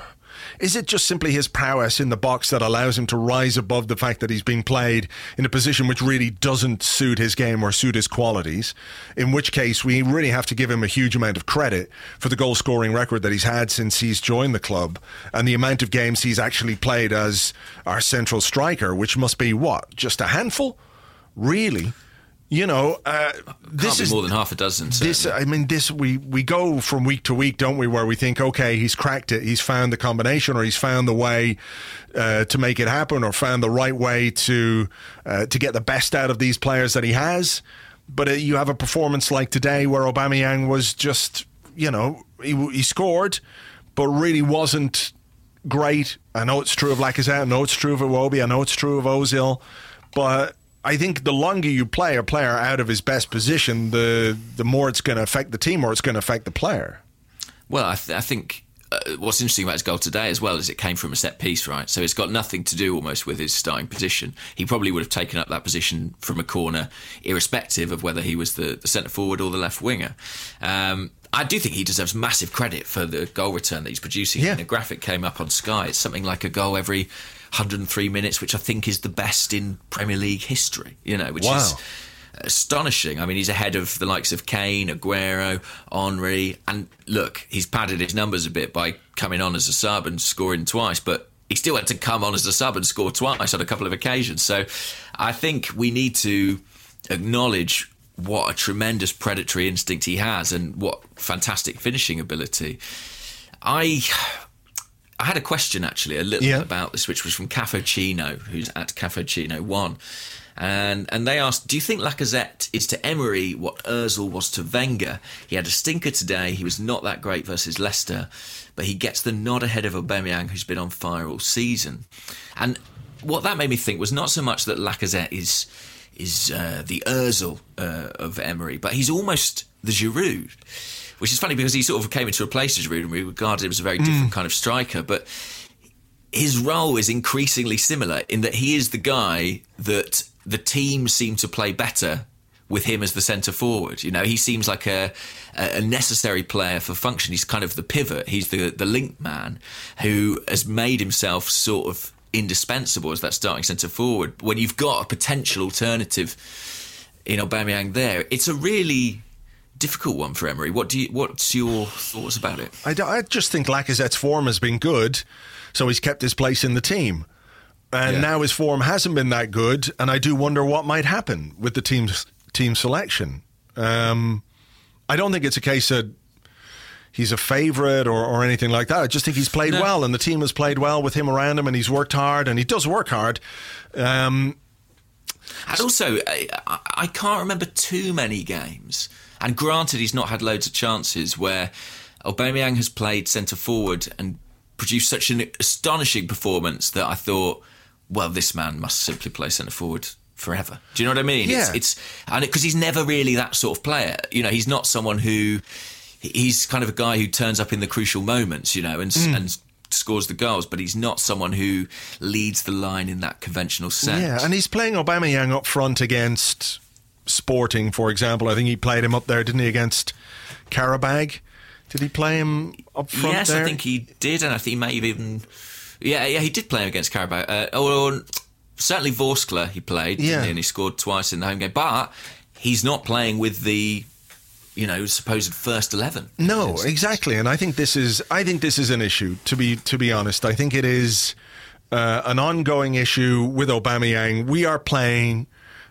Speaker 4: Is it just simply his prowess in the box that allows him to rise above the fact that he's being played in a position which really doesn't suit his game or suit his qualities? In which case, we really have to give him a huge amount of credit for the goal-scoring record that he's had since he's joined the club and the amount of games he's actually played as our central striker, which must be, what, just a handful? Really? You know, uh, this
Speaker 7: Can't be
Speaker 4: is
Speaker 7: more than half a dozen.
Speaker 4: This,
Speaker 7: certainly.
Speaker 4: I mean, this we, we go from week to week, don't we? Where we think, okay, he's cracked it, he's found the combination, or he's found the way uh, to make it happen, or found the right way to uh, to get the best out of these players that he has. But uh, you have a performance like today, where Aubameyang was just, you know, he, he scored, but really wasn't great. I know it's true of Lacazette, I know it's true of Iwobi, I know it's true of Ozil, but I think the longer you play a player out of his best position, the the more it's going to affect the team or it's going to affect the player.
Speaker 7: Well, I, th- I think uh, what's interesting about his goal today as well is it came from a set piece, right? So it's got nothing to do almost with his starting position. He probably would have taken up that position from a corner, irrespective of whether he was the, the centre forward or the left winger. Um, I do think he deserves massive credit for the goal return that he's producing.
Speaker 4: Yeah.
Speaker 7: And the graphic came up on Sky. It's something like a goal every one hundred three minutes, which I think is the best in Premier League history, you know, which
Speaker 4: wow.
Speaker 7: is astonishing. I mean, he's ahead of the likes of Kane, Aguero, Henry, and look, he's padded his numbers a bit by coming on as a sub and scoring twice, but he still had to come on as a sub and score twice on a couple of occasions. So I think we need to acknowledge what a tremendous predatory instinct he has and what fantastic finishing ability. I... I had a question, actually, a little
Speaker 4: yeah.
Speaker 7: bit about this, which was from Cafocino, who's at Cafocino one. And and they asked, do you think Lacazette is to Emery what Ozil was to Wenger? He had a stinker today. He was not that great versus Leicester, but he gets the nod ahead of Aubameyang, who's been on fire all season. And what that made me think was not so much that Lacazette is is uh, the Ozil uh, of Emery, but he's almost the Giroud, which is funny because he sort of came in to replace Giroud and we regarded him as a very different mm. kind of striker. But his role is increasingly similar in that he is the guy that the team seem to play better with him as the centre forward. You know, he seems like a, a necessary player for function. He's kind of the pivot. He's the, the link man who has made himself sort of indispensable as that starting centre forward. When you've got a potential alternative in Aubameyang there, it's a really difficult one for Emery. What do you? What's your thoughts about it?
Speaker 4: I, I just think Lacazette's form has been good, so he's kept his place in the team. And yeah. now his form hasn't been that good, and I do wonder what might happen with the team's team selection. Um, I don't think it's a case that he's a favourite or, or anything like that. I just think he's played no. well, and the team has played well with him around him, and he's worked hard, and he does work hard. Um,
Speaker 7: and also, I, I can't remember too many games, and granted he's not had loads of chances, where Aubameyang has played centre-forward and produced such an astonishing performance that I thought, well, this man must simply play centre-forward forever. Do you know what I mean?
Speaker 4: Yeah.
Speaker 7: It's, it's and because he's never really that sort of player. You know, he's not someone who... He's kind of a guy who turns up in the crucial moments, you know, and, mm. and scores the goals, but he's not someone who leads the line in that conventional sense.
Speaker 4: Yeah, and he's playing Aubameyang up front against Sporting, for example. I think he played him up there, didn't he, against Karabag? Did he play him up front
Speaker 7: yes,
Speaker 4: there?
Speaker 7: Yes, I think he did, and I think he may have even... Yeah, yeah, he did play him against Karabag. Uh, or, certainly Vorskla he played,
Speaker 4: yeah.
Speaker 7: didn't he? And he scored twice in the home game. But he's not playing with the... you know, supposed first eleven.
Speaker 4: No, exactly, and I think this is I think this is an issue. To be to be honest, I think it is uh, an ongoing issue with Aubameyang. We are playing.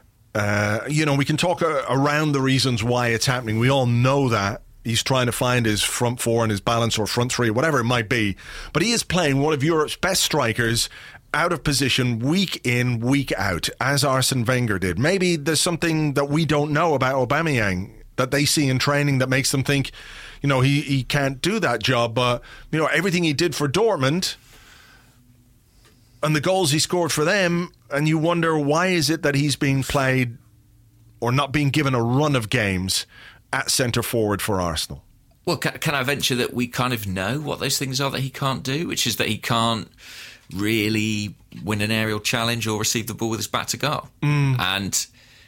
Speaker 4: Uh, you know, we can talk uh, around the reasons why it's happening. We all know that he's trying to find his front four and his balance, or front three, whatever it might be. But he is playing one of Europe's best strikers out of position week in, week out, as Arsene Wenger did. Maybe there's something that we don't know about Aubameyang that they see in training that makes them think, you know, he, he can't do that job. But, you know, everything he did for Dortmund and the goals he scored for them, and you wonder, why is it that he's being played or not being given a run of games at centre forward for Arsenal?
Speaker 7: Well, can, can I venture that we kind of know what those things are that he can't do, which is that he can't really win an aerial challenge or receive the ball with his back to goal.
Speaker 4: Mm.
Speaker 7: And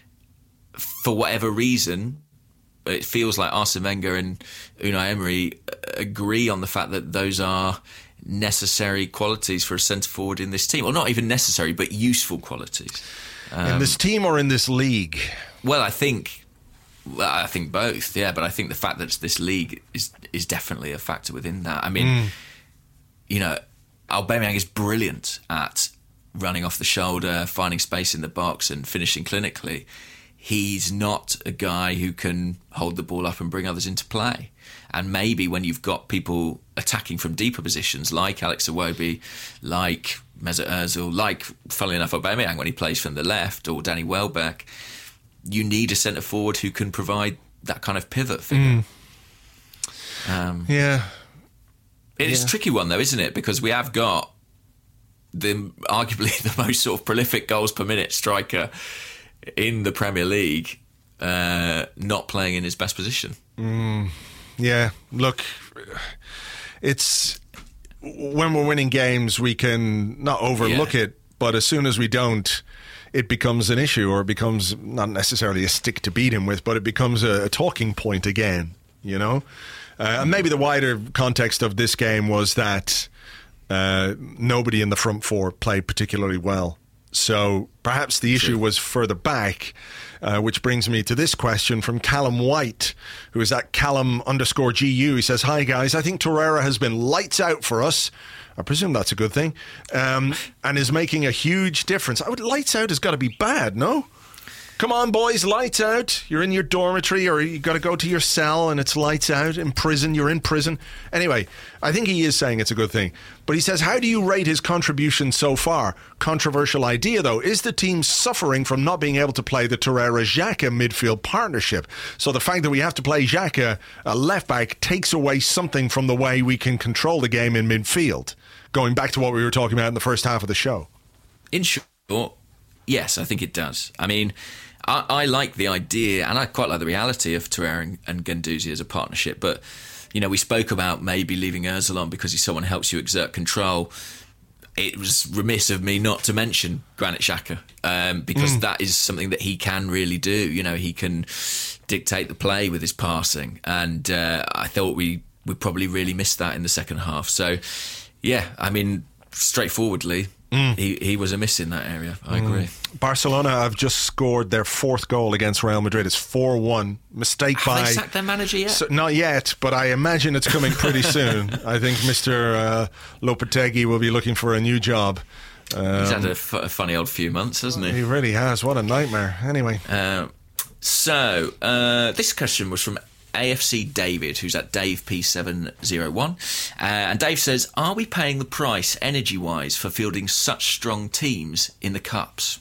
Speaker 7: for whatever reason, it feels like Arsene Wenger and Unai Emery agree on the fact that those are necessary qualities for a centre-forward in this team. Or not even necessary, but useful qualities. Um,
Speaker 4: in this team or in this league?
Speaker 7: Well, I think well, I think both, yeah. But I think the fact that it's this league is, is definitely a factor within that. I mean, mm. you know, Aubameyang is brilliant at running off the shoulder, finding space in the box and finishing clinically. He's not a guy who can hold the ball up and bring others into play. And maybe when you've got people attacking from deeper positions, like Alex Iwobi, like Mesut Ozil, like, funnily enough, Aubameyang when he plays from the left, or Danny Welbeck, you need a centre-forward who can provide that kind of pivot figure.
Speaker 4: Mm.
Speaker 7: Um,
Speaker 4: yeah.
Speaker 7: It is
Speaker 4: yeah.
Speaker 7: a tricky one, though, isn't it? Because we have got the arguably the most sort of prolific goals per minute striker in the Premier League, uh, not playing in his best position.
Speaker 4: Mm, yeah, look, it's when we're winning games, we can not overlook yeah. it, but as soon as we don't, it becomes an issue, or it becomes not necessarily a stick to beat him with, but it becomes a, a talking point again, you know? Uh, and maybe the wider context of this game was that uh, nobody in the front four played particularly well. So perhaps the issue was further back, uh, which brings me to this question from Callum White, who is at Callum underscore G U. He says, "Hi guys, I think Torreira has been lights out for us." I presume that's a good thing, um, and is making a huge difference. I would, lights out has got to be bad, no? Come on, boys, lights out. You're in your dormitory, or you got to go to your cell and it's lights out. In prison, you're in prison. Anyway, I think he is saying it's a good thing. But he says, how do you rate his contribution so far? Controversial idea, though. Is the team suffering from not being able to play the Torreira-Xhaka midfield partnership? So the fact that we have to play Xhaka, a left-back, takes away something from the way we can control the game in midfield. Going back to what we were talking about in the first half of the show.
Speaker 7: In short, yes, I think it does. I mean, I, I like the idea, and I quite like the reality of Torreira and, and Guendouzi as a partnership. But, you know, we spoke about maybe leaving Ozil on because he's someone who helps you exert control. It was remiss of me not to mention Granit Xhaka, um, because mm. that is something that he can really do. You know, he can dictate the play with his passing. And uh, I thought we, we probably really missed that in the second half. So, yeah, I mean, straightforwardly, Mm. He he was a miss in that area. I mm. agree.
Speaker 4: Barcelona have just scored their fourth goal against Real Madrid. It's four one. Mistake
Speaker 7: have
Speaker 4: by...
Speaker 7: Have they sacked their manager yet?
Speaker 4: So, not yet, but I imagine it's coming pretty soon. I think Mister Uh, Lopetegui will be looking for a new job. Um,
Speaker 7: He's had a, f- a funny old few months, hasn't he?
Speaker 4: He really has. What a nightmare. Anyway.
Speaker 7: Uh, so, uh, this question was from A F C David, who's at Dave P seven oh one, uh, and Dave says, are we paying the price energy-wise for fielding such strong teams in the Cups?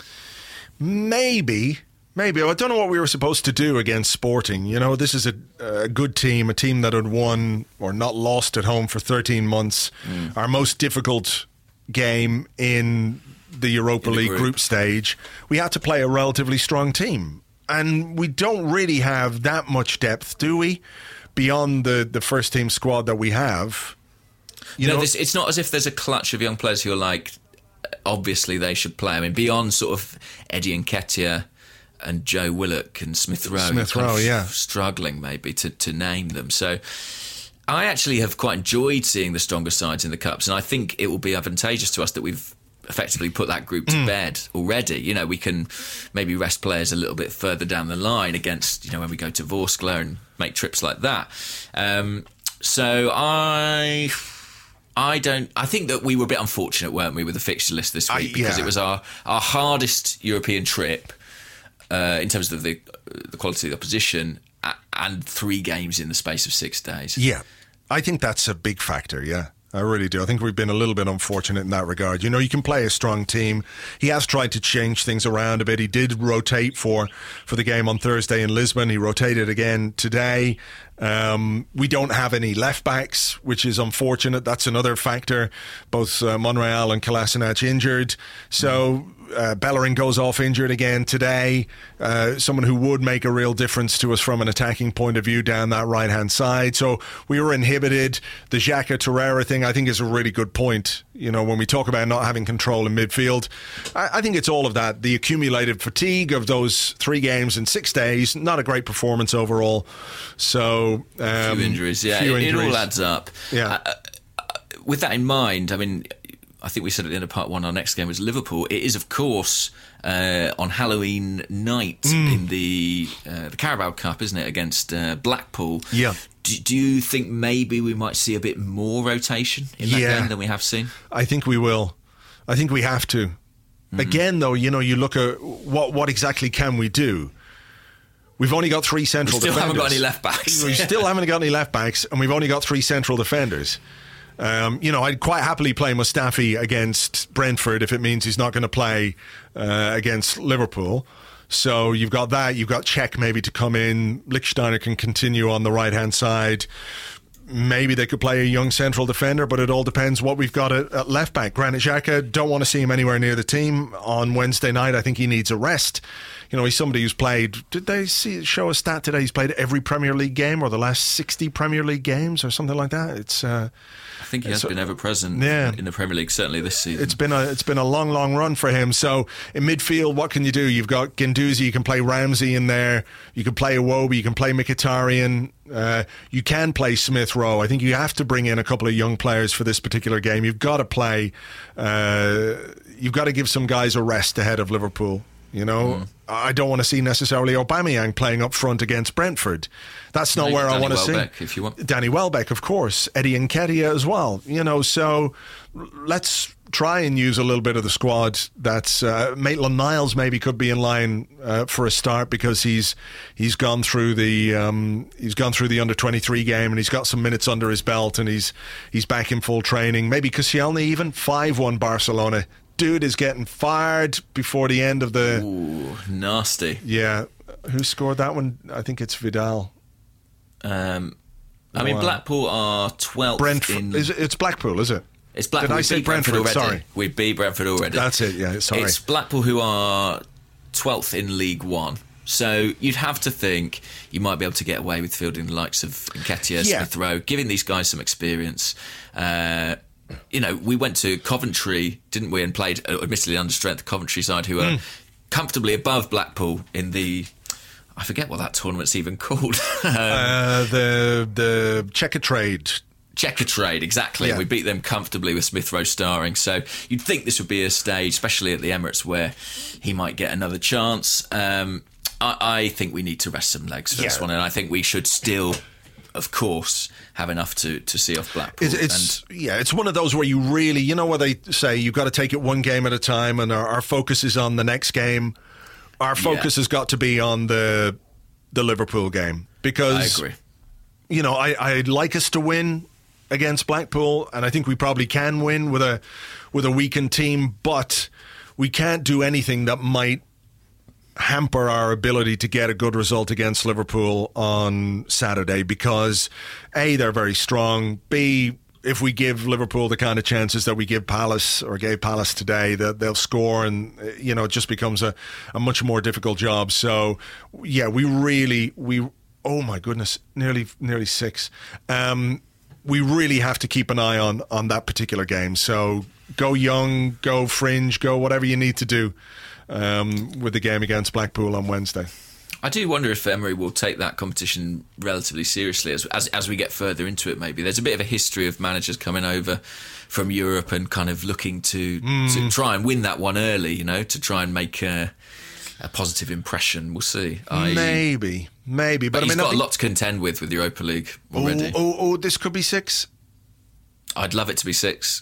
Speaker 4: Maybe maybe I don't know what we were supposed to do against Sporting. You know, this is a, a good team, a team that had won or not lost at home for thirteen months. mm. Our most difficult game in the Europa in the League group. group stage. We had to play a relatively strong team. And we don't really have that much depth, do we? Beyond the, the first team squad that we have. You
Speaker 7: no,
Speaker 4: know,
Speaker 7: this, it's not as if there's a clutch of young players who are like, obviously they should play. I mean, beyond sort of Eddie Nketiah and Joe Willock and Smith Rowe.
Speaker 4: Smith Rowe, yeah.
Speaker 7: Struggling maybe to, to name them. So I actually have quite enjoyed seeing the stronger sides in the Cups. And I think it will be advantageous to us that we've effectively put that group to mm. bed already. You know, we can maybe rest players a little bit further down the line against, you know, when we go to Vorskla and make trips like that. Um, so I... I don't. I think that we were a bit unfortunate, weren't we, with the fixture list this week, I, because
Speaker 4: yeah.
Speaker 7: it was our, our hardest European trip uh, in terms of the the quality of the opposition, and three games in the space of six days.
Speaker 4: Yeah, I think that's a big factor. Yeah. I really do. I think we've been a little bit unfortunate in that regard. You know, you can play a strong team. He has tried to change things around a bit. He did rotate for, for the game on Thursday in Lisbon. He rotated again today. Um, we don't have any left backs, which is unfortunate. That's another factor. Both uh, Monreal and Kolasinac injured. So uh, Bellerin goes off injured again today. Uh, someone who would make a real difference to us from an attacking point of view down that right-hand side. So we were inhibited. The Xhaka Torreira thing, I think, is a really good point. You know, when we talk about not having control in midfield, I, I think it's all of that. The accumulated fatigue of those three games in six days, not a great performance overall. So... Um,
Speaker 7: a few injuries, yeah.
Speaker 4: Few
Speaker 7: it,
Speaker 4: injuries.
Speaker 7: it all adds up.
Speaker 4: Yeah.
Speaker 7: Uh, uh, with that in mind, I mean... I think we said at the end of part one, our next game was Liverpool. It is, of course, uh, on Halloween night mm. in the uh, the Carabao Cup, isn't it, against uh, Blackpool?
Speaker 4: Yeah.
Speaker 7: Do, do you think maybe we might see a bit more rotation in that
Speaker 4: yeah.
Speaker 7: game than we have seen?
Speaker 4: I think we will. I think we have to. Mm-hmm. Again, though, you know, you look at what what exactly can we do? We've only got three central
Speaker 7: defenders. We still
Speaker 4: defenders.
Speaker 7: haven't got any left backs.
Speaker 4: We still haven't got any left backs, and we've only got three central defenders. Um, you know, I'd quite happily play Mustafi against Brentford if it means he's not going to play uh, against Liverpool. So you've got that. You've got Cech maybe to come in. Lichtsteiner can continue on the right-hand side. Maybe they could play a young central defender, but it all depends what we've got at, at left back. Granit Xhaka, don't want to see him anywhere near the team on Wednesday night. I think he needs a rest. You know, he's somebody who's played, did they see show a stat today? He's played every Premier League game or the last sixty Premier League games or something like that. It's uh,
Speaker 7: I think he has been ever present
Speaker 4: yeah.
Speaker 7: in the Premier League, certainly this season.
Speaker 4: It's been a it's been a long, long run for him. So in midfield, what can you do? You've got Guendouzi, you can play Ramsey in there, you can play Iwobi, you can play Mkhitaryan, uh, you can play Smith Rowe. I think you have to bring in a couple of young players for this particular game. You've got to play, uh, you've got to give some guys a rest ahead of Liverpool. You know, mm. I don't want to see necessarily Aubameyang playing up front against Brentford. That's not
Speaker 7: Maybe
Speaker 4: where
Speaker 7: Danny
Speaker 4: I want to
Speaker 7: Welbeck,
Speaker 4: see.
Speaker 7: If you want.
Speaker 4: Danny Welbeck, of course. Eddie Nketiah as well. You know, so let's try and use a little bit of the squad. That's uh, Maitland-Niles maybe could be in line uh, for a start because he's he's gone through the um, he's gone through the under twenty-three game and he's got some minutes under his belt and he's he's back in full training. Maybe Koscielny even five one Barcelona. Dude is getting fired before the end of the...
Speaker 7: Ooh, nasty.
Speaker 4: Yeah. Who scored that one? I think it's Vidal.
Speaker 7: Um, I mean, Blackpool are twelfth
Speaker 4: Brentford.
Speaker 7: in...
Speaker 4: Is it, it's Blackpool, is it?
Speaker 7: It's Blackpool.
Speaker 4: Did I
Speaker 7: we
Speaker 4: say
Speaker 7: beat Brentford,
Speaker 4: Brentford?
Speaker 7: already.
Speaker 4: Sorry.
Speaker 7: We beat Brentford already.
Speaker 4: That's it, yeah, sorry.
Speaker 7: It's Blackpool who are twelfth in League One. So you'd have to think you might be able to get away with fielding the likes of Nketiah,
Speaker 4: Yeah.
Speaker 7: Smith Rowe, giving these guys some experience. Uh, you know, we went to Coventry, didn't we, and played, uh, admittedly under strength, Coventry side, who are mm. comfortably above Blackpool in the... I forget what that tournament's even called. um,
Speaker 4: uh, the the Checkatrade.
Speaker 7: Checkatrade, exactly.
Speaker 4: Yeah.
Speaker 7: We beat them comfortably with Smith Rowe starring. So you'd think this would be a stage, especially at the Emirates, where he might get another chance. Um, I, I think we need to rest some legs for
Speaker 4: yeah.
Speaker 7: this one, and I think we should still, of course, have enough to, to see off Blackpool.
Speaker 4: It's, it's
Speaker 7: and,
Speaker 4: yeah, it's one of those where you really, you know, where they say you've got to take it one game at a time, and our, our focus is on the next game. Our focus yeah. has got to be on the the Liverpool game because
Speaker 7: I agree.
Speaker 4: You know, I, I'd like us to win against Blackpool, and I think we probably can win with a with a weakened team, but we can't do anything that might hamper our ability to get a good result against Liverpool on Saturday because A, they're very strong, B, if we give Liverpool the kind of chances that we give Palace or gave Palace today, that they'll score, and you know it just becomes a, a much more difficult job. So yeah, we really we oh my goodness, nearly nearly six. Um, we really have to keep an eye on on that particular game. So go young, go fringe, go whatever you need to do um, with the game against Blackpool on Wednesday.
Speaker 7: I do wonder if Emery will take that competition relatively seriously as, as as we get further into it. Maybe there's a bit of a history of managers coming over from Europe and kind of looking to mm. to try and win that one early, you know, to try and make a, a positive impression. We'll see. I,
Speaker 4: maybe, maybe, but,
Speaker 7: but
Speaker 4: I
Speaker 7: he's
Speaker 4: mean,
Speaker 7: got a lot to contend with with Europa League already.
Speaker 4: Oh, oh, oh, this could be six.
Speaker 7: I'd love it to be six.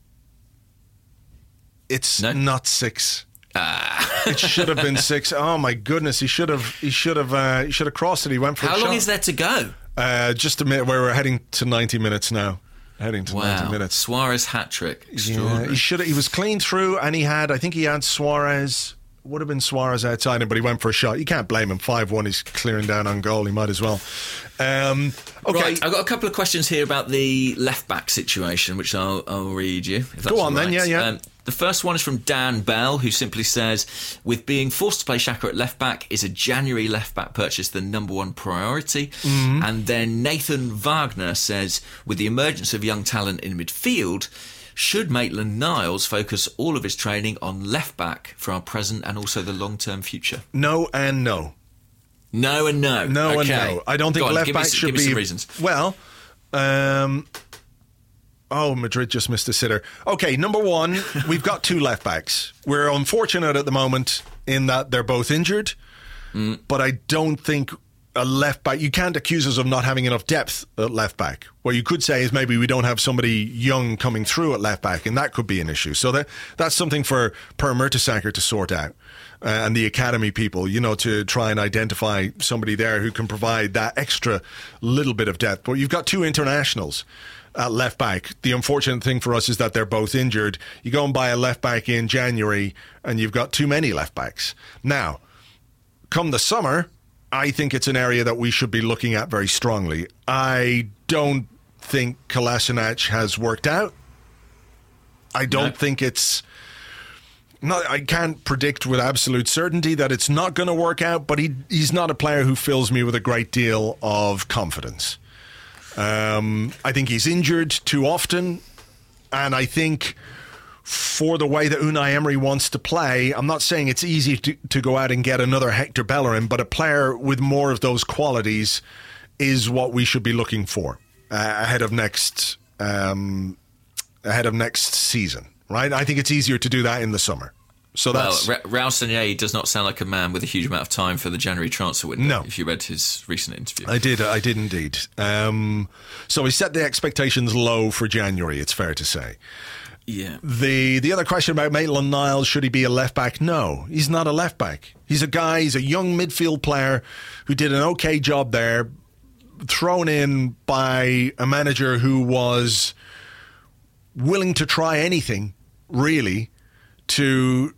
Speaker 4: It's
Speaker 7: no?
Speaker 4: not six.
Speaker 7: Ah.
Speaker 4: It should have been six. Oh my goodness! He should have. He should have. Uh, he should have crossed it. He went for.
Speaker 7: How
Speaker 4: a
Speaker 7: long
Speaker 4: shot.
Speaker 7: is there to go?
Speaker 4: Uh, just a minute. Where we're heading to ninety minutes now. Heading to
Speaker 7: wow.
Speaker 4: ninety minutes.
Speaker 7: Suarez hat trick. Extraordinary.
Speaker 4: Yeah, he should. He was clean through, and he had. I think he had Suarez. Would have been Suarez outside him, but he went for a shot. You can't blame him. five one. He's clearing down on goal. He might as well. Um, okay.
Speaker 7: Right, I've got a couple of questions here about the left back situation, which I'll, I'll read you. If that's
Speaker 4: Go on
Speaker 7: all right.
Speaker 4: then. Yeah, yeah.
Speaker 7: Um, The first one is from Dan Bell, who simply says, with being forced to play Xhaka at left-back, is a January left-back purchase the number one priority? Mm-hmm. And then Nathan Wagner says, with the emergence of young talent in midfield, should Maitland-Niles focus all of his training on left-back for our present and also the long-term future?
Speaker 4: No and no.
Speaker 7: No and no.
Speaker 4: No
Speaker 7: okay.
Speaker 4: and no. I don't think
Speaker 7: on,
Speaker 4: left-back
Speaker 7: give me,
Speaker 4: should
Speaker 7: give
Speaker 4: be...
Speaker 7: me some reasons.
Speaker 4: Well... Um, Oh, Madrid just missed a sitter. Okay, number one, we've got two left backs. We're unfortunate at the moment in that they're both injured, mm. but I don't think a left back, you can't accuse us of not having enough depth at left back. What you could say is maybe we don't have somebody young coming through at left back, and that could be an issue. So that that's something for Per Mertesacker to sort out. Uh, and the academy people, you know, to try and identify somebody there who can provide that extra little bit of depth. But you've got two internationals at left back. The unfortunate thing for us is that they're both injured. You go and buy a left back in January and you've got too many left backs. Now, come the summer, I think it's an area that we should be looking at very strongly. I don't think Kolasinac has worked out. I don't no. think it's... Not, I can't predict with absolute certainty that it's not going to work out, but he he's not a player who fills me with a great deal of confidence. Um, I think he's injured too often, and I think for the way that Unai Emery wants to play, I'm not saying it's easy to, to go out and get another Hector Bellerin, but a player with more of those qualities is what we should be looking for uh, ahead of next um, ahead of next season, right? I think it's easier to do that in the summer. So
Speaker 7: well,
Speaker 4: that's...
Speaker 7: Ra- Raul Sanllehi does not sound like a man with a huge amount of time for the January transfer window.
Speaker 4: No.
Speaker 7: If you read his recent interview.
Speaker 4: I did, I did indeed. Um, so he set the expectations low for January, it's fair to say.
Speaker 7: Yeah.
Speaker 4: The the other question about Maitland-Niles, should he be a left-back? No, he's not a left-back. He's a guy, he's a young midfield player who did an okay job there, thrown in by a manager who was willing to try anything, really, to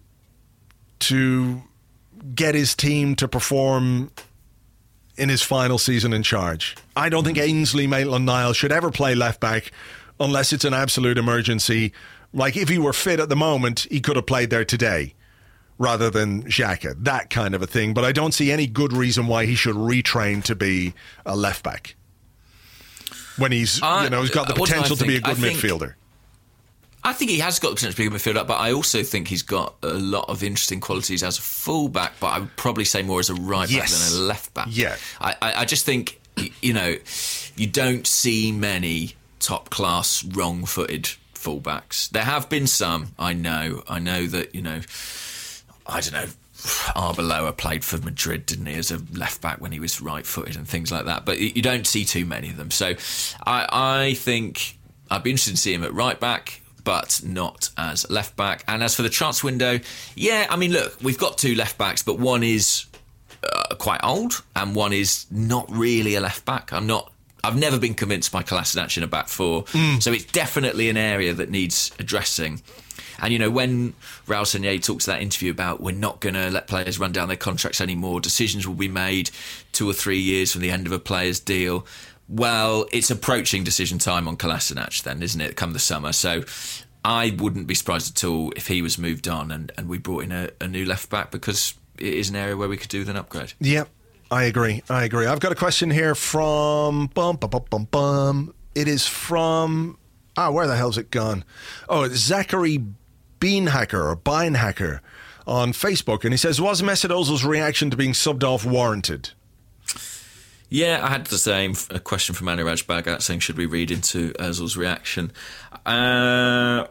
Speaker 4: to get his team to perform in his final season in charge. I don't think Ainsley Maitland-Niles should ever play left-back unless it's an absolute emergency. Like, if he were fit at the moment, he could have played there today rather than Xhaka, that kind of a thing. But I don't see any good reason why he should retrain to be a left-back when he's,
Speaker 7: uh,
Speaker 4: you know, he's got the potential to be a good
Speaker 7: I think,
Speaker 4: midfielder.
Speaker 7: I think he has got the potential to be a good midfielder, but I also think he's got a lot of interesting qualities as a full-back, but I would probably say more as a right-back
Speaker 4: yes.
Speaker 7: than a left-back.
Speaker 4: Yeah.
Speaker 7: I, I, I just think, you know, you don't see many top-class wrong-footed full-backs. There have been some, I know. I know that, you know, I don't know, Arbeloa played for Madrid, didn't he, as a left-back when he was right-footed and things like that, but you don't see too many of them. So I, I think I'd be interested to see him at right-back, but not as left back. And as for the transfer window, yeah, I mean, look, we've got two left backs, but one is uh, quite old and one is not really a left back. I'm not, I've never been convinced by Kolasinac in a back four. Mm. So it's definitely an area that needs addressing. And, you know, when Raul Sanllehi talks to that interview about we're not going to let players run down their contracts anymore, decisions will be made two or three years from the end of a player's deal. Well, it's approaching decision time on Kolasinac then, isn't it, come the summer? So I wouldn't be surprised at all if he was moved on and, and we brought in a, a new left-back, because it is an area where we could do with an upgrade.
Speaker 4: Yep, I agree, I agree. I've got a question here from... Bum, bum, bum, bum, bum. It is from... Ah, where the hell's it gone? Oh, it's Zachary Beanhacker or Beinhacker on Facebook, and he says, was Mesut Ozil's reaction to being subbed off warranted?
Speaker 7: Yeah, I had the same a question from Anuraj Bhagat saying, should we read into Ozil's reaction? Uh,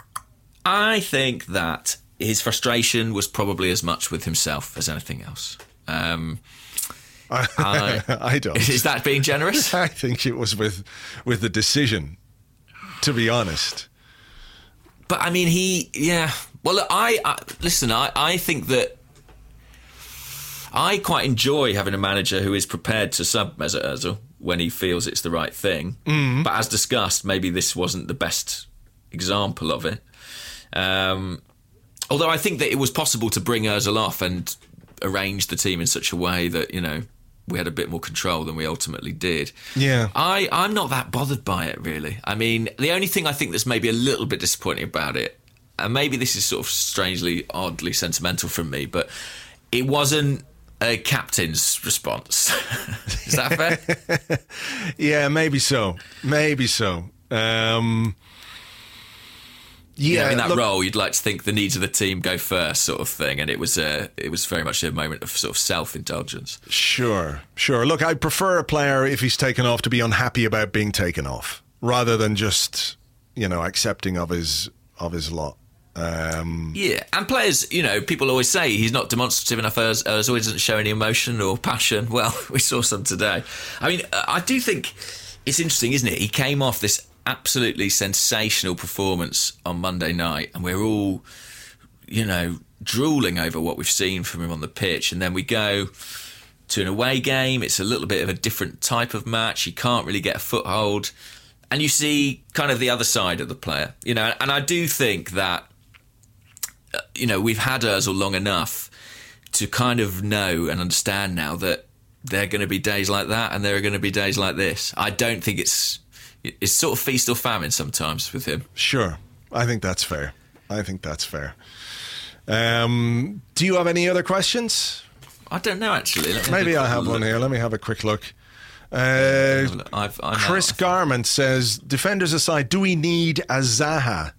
Speaker 7: I think that his frustration was probably as much with himself as anything else. Um, I,
Speaker 4: I don't.
Speaker 7: Is that being generous?
Speaker 4: I think it was with with the decision, to be honest.
Speaker 7: But, I mean, he... Yeah. Well, look, I, I... Listen, I, I think that I quite enjoy having a manager who is prepared to sub Mesut Ozil when he feels it's the right thing. Mm. But as discussed, maybe this wasn't the best example of it. Um, although I think that it was possible to bring Ozil off and arrange the team in such a way that, you know, we had a bit more control than we ultimately did.
Speaker 4: Yeah.
Speaker 7: I, I'm not that bothered by it, really. I mean, the only thing I think that's maybe a little bit disappointing about it, and maybe this is sort of strangely, oddly sentimental from me, but it wasn't a captain's response. Is that fair?
Speaker 4: Yeah, maybe so. Maybe so. Um, yeah,
Speaker 7: you know, in that
Speaker 4: look,
Speaker 7: role, you'd like to think the needs of the team go first, sort of thing, and it was a, it was very much a moment of sort of self-indulgence.
Speaker 4: Sure, sure. Look, I prefer a player, if he's taken off, to be unhappy about being taken off, rather than just, you know, accepting of his of his lot. Um,
Speaker 7: yeah, and players, you know, people always say he's not demonstrative enough, as, as always doesn't show any emotion or passion. Well, we saw some today. I mean, I do think it's interesting, isn't it? He came off this absolutely sensational performance on Monday night, and we're all, you know, drooling over what we've seen from him on the pitch, and then we go to an away game. It's a little bit of a different type of match. He can't really get a foothold, and you see kind of the other side of the player, you know. And I do think that, you know, we've had Ozil long enough to kind of know and understand now that there are going to be days like that and there are going to be days like this. I don't think it's it's sort of feast or famine sometimes with him.
Speaker 4: Sure. I think that's fair. I think that's fair. Um, do you have any other questions?
Speaker 7: I don't know, actually. Let me
Speaker 4: Maybe
Speaker 7: have
Speaker 4: I have
Speaker 7: look.
Speaker 4: one here. Let me have a quick look. Uh,
Speaker 7: I've, I'm
Speaker 4: Chris
Speaker 7: out.
Speaker 4: Garment says, defenders aside, do we need a Zaha?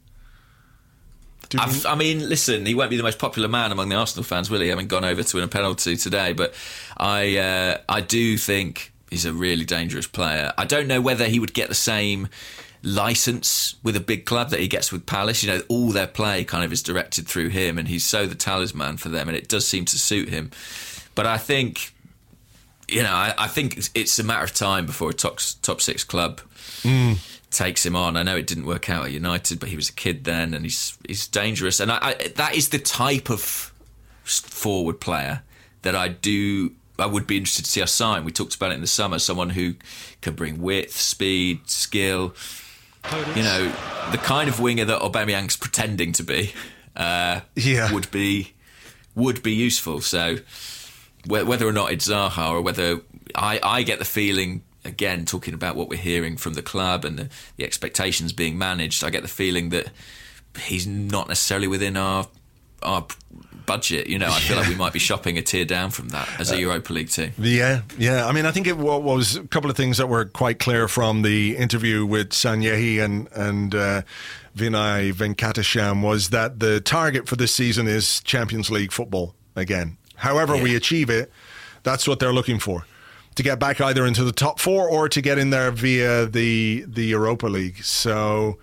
Speaker 4: Do we...
Speaker 7: I've, I mean, listen, he won't be the most popular man among the Arsenal fans, will he? Having gone over to win a penalty today, but I, uh, I do think he's a really dangerous player. I don't know whether he would get the same license with a big club that he gets with Palace. You know, all their play kind of is directed through him, and he's so the talisman for them, and it does seem to suit him. But I think, you know, I, I think it's, it's a matter of time before a top, top six club mm. takes him on. I know it didn't work out at United, but he was a kid then, and he's he's dangerous. And I, I, that is the type of forward player that I do... I would be interested to see us sign. We talked about it in the summer. Someone who can bring width, speed, skill. You know, the kind of winger that Aubameyang's pretending to be uh, yeah. would be would be useful. So whether or not it's Zaha or whether I, I get the feeling, again, talking about what we're hearing from the club and the, the expectations being managed, I get the feeling that he's not necessarily within our our budget. You know, I feel yeah. like we might be shopping a tier down from that as a uh, Europa League team. Yeah, yeah. I mean, I think it was a couple of things that were quite clear from the interview with Sanyehi and and uh, Vinay Venkatesham was that the target for this season is Champions League football again. However yeah. we achieve it, that's what they're looking for. To get back either into the top four or to get in there via the the Europa League. So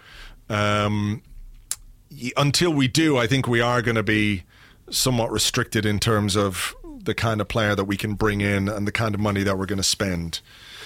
Speaker 7: um, until we do, I think we are going to be somewhat restricted in terms of the kind of player that we can bring in and the kind of money that we're going to spend.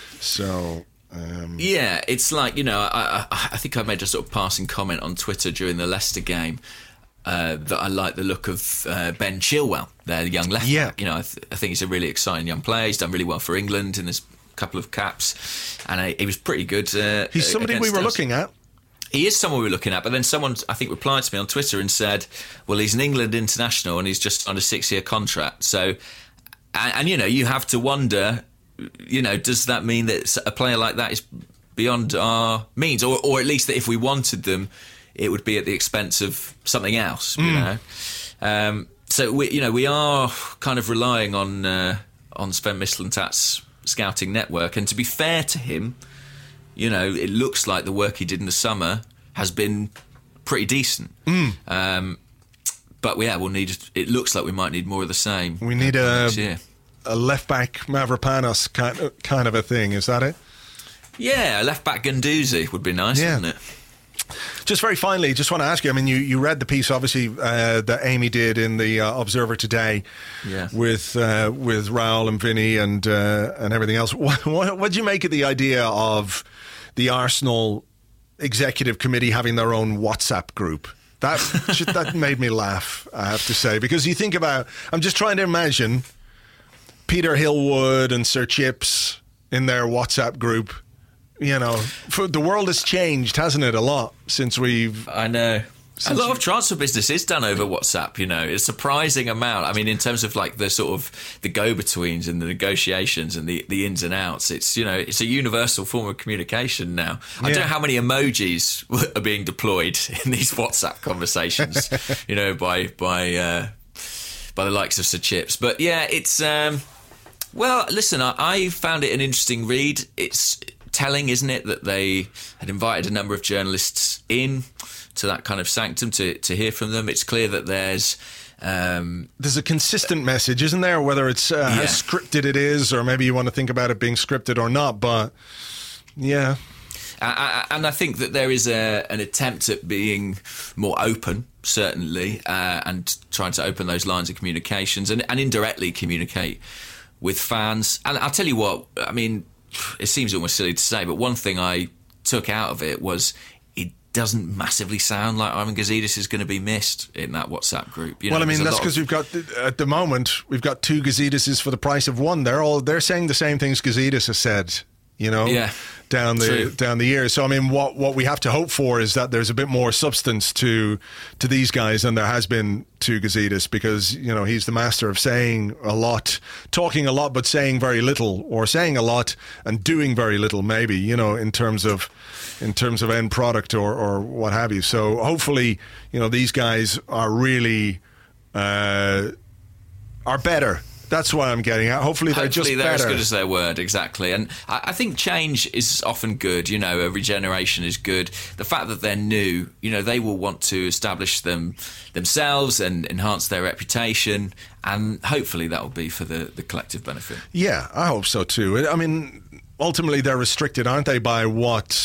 Speaker 7: So um, yeah, it's like, you know, I, I, I think I made a sort of passing comment on Twitter during the Leicester game uh, that I like the look of uh, Ben Chilwell, their young left yeah. back. You know, I, th- I think he's a really exciting young player. He's done really well for England in this couple of caps, and I, he was pretty good. Uh, he's somebody we were us. looking at. He is someone we were looking at, but then someone, I think, replied to me on Twitter and said, well, he's an England international and he's just on a six-year contract. So, and, and, you know, you have to wonder, you know, does that mean that a player like that is beyond our means? Or, or at least that if we wanted them, it would be at the expense of something else, mm. you know? Um, so, we, you know, we are kind of relying on, uh, on Sven Mislintat's scouting network. And to be fair to him, you know, it looks like the work he did in the summer has been pretty decent. Mm. Um, but yeah, we'll need. It looks like we might need more of the same. We need a, a left back Mavropanos kind of, kind of a thing. Is that it? Yeah, a left back Guendouzi would be nice, yeah. wouldn't it? Just very finally, just want to ask you, I mean, you, you read the piece, obviously, uh, that Amy did in the uh, Observer today yeah. with uh, with Raul and Vinny and uh, and everything else. What, what, what did you make of the idea of the Arsenal executive committee having their own WhatsApp group? That that made me laugh, I have to say, because you think about, I'm just trying to imagine Peter Hillwood and Sir Chips in their WhatsApp group. You know, for, the world has changed, hasn't it, a lot since we've... I know. A lot of transfer business is done over WhatsApp, you know. It's a surprising amount. I mean, in terms of like the sort of the go-betweens and the negotiations and the, the ins and outs, it's, you know, it's a universal form of communication now. I yeah. don't know how many emojis are being deployed in these WhatsApp conversations, you know, by by uh, by the likes of Sir Chips. But yeah, it's... Um, well, listen, I, I found it an interesting read. It's telling, isn't it, that they had invited a number of journalists in to that kind of sanctum to, to hear from them. It's clear that there's... Um, there's a consistent message, isn't there? Whether it's uh, yeah. how scripted it is, or maybe you want to think about it being scripted or not, but yeah. I, I, and I think that there is a, an attempt at being more open, certainly, uh, and trying to open those lines of communications and, and indirectly communicate with fans. And I'll tell you what, I mean, it seems almost silly to say, but one thing I took out of it was it doesn't massively sound like Ivan Gazidis is going to be missed in that WhatsApp group. You know, well, I mean, that's because of... we've got, at the moment, we've got two Gazidises for the price of one. They're all they're saying the same things Gazidis has said, you know, yeah, down the true. down the years. So, I mean, what what we have to hope for is that there's a bit more substance to to these guys than there has been to Gazidis, because, you know, he's the master of saying a lot, talking a lot, but saying very little, or saying a lot and doing very little, maybe, you know, in terms of in terms of end product or, or what have you. So hopefully, you know, these guys are really uh, are better. That's what I'm getting at. Hopefully they're Hopefully just they're better. As good as their word, exactly. And I, I think change is often good. You know, a regeneration is good. The fact that they're new, you know, they will want to establish them themselves and enhance their reputation. And hopefully that will be for the, the collective benefit. Yeah, I hope so too. I mean, ultimately they're restricted, aren't they, by what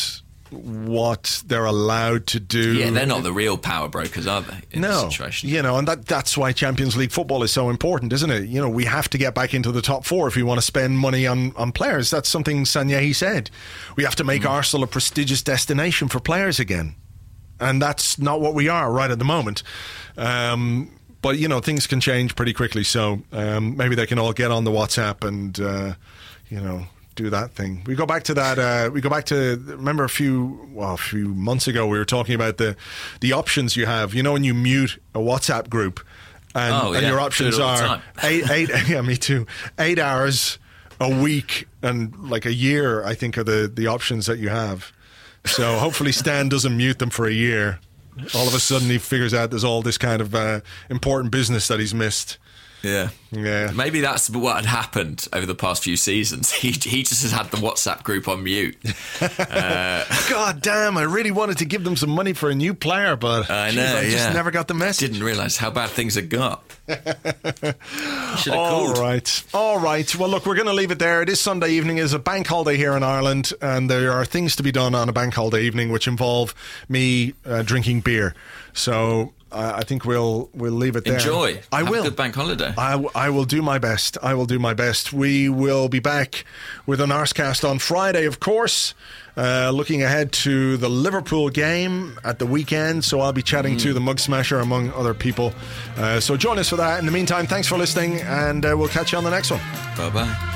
Speaker 4: what they're allowed to do.
Speaker 7: Yeah, they're not the real power brokers, are they, in
Speaker 4: no,
Speaker 7: this situation?
Speaker 4: You know, and that that's why Champions League football is so important, isn't it? You know, we have to get back into the top four if we want to spend money on, on players. That's something Sanyehi said. We have to make mm. Arsenal a prestigious destination for players again. And that's not what we are right at the moment. Um, but, you know, things can change pretty quickly. So um, maybe they can all get on the WhatsApp and, uh, you know, do that thing. We go back to that. Uh, we go back to remember a few well, a few months ago we were talking about the the options you have. You know, when you mute a WhatsApp group, and,
Speaker 7: oh, yeah.
Speaker 4: and your options are eight, eight. Yeah, me too. Eight hours a week and like a year. I think are the the options that you have. So hopefully Stan doesn't mute them for a year. All of a sudden he figures out there's all this kind of uh, important business that he's missed.
Speaker 7: Yeah,
Speaker 4: yeah.
Speaker 7: Maybe that's what had happened over the past few seasons. He he just has had the WhatsApp group on mute. uh,
Speaker 4: God damn! I really wanted to give them some money for a new player, but
Speaker 7: I know,
Speaker 4: geez, I just
Speaker 7: yeah.
Speaker 4: never got the message.
Speaker 7: Didn't realise how bad things had got. Should have
Speaker 4: All
Speaker 7: called.
Speaker 4: right, all right. Well, look, we're going to leave it there. It is Sunday evening. It's a bank holiday here in Ireland, and there are things to be done on a bank holiday evening, which involve me uh, drinking beer. So. I think we'll we'll leave it there.
Speaker 7: Enjoy.
Speaker 4: I
Speaker 7: Have
Speaker 4: will.
Speaker 7: a good bank holiday.
Speaker 4: I, I will do my best. I will do my best. We will be back with an Arscast on Friday, of course. Uh, looking ahead to the Liverpool game at the weekend. So I'll be chatting mm. to the Mug Smasher among other people. Uh, so join us for that. In the meantime, thanks for listening, and uh, we'll catch you on the next one.
Speaker 7: Bye bye.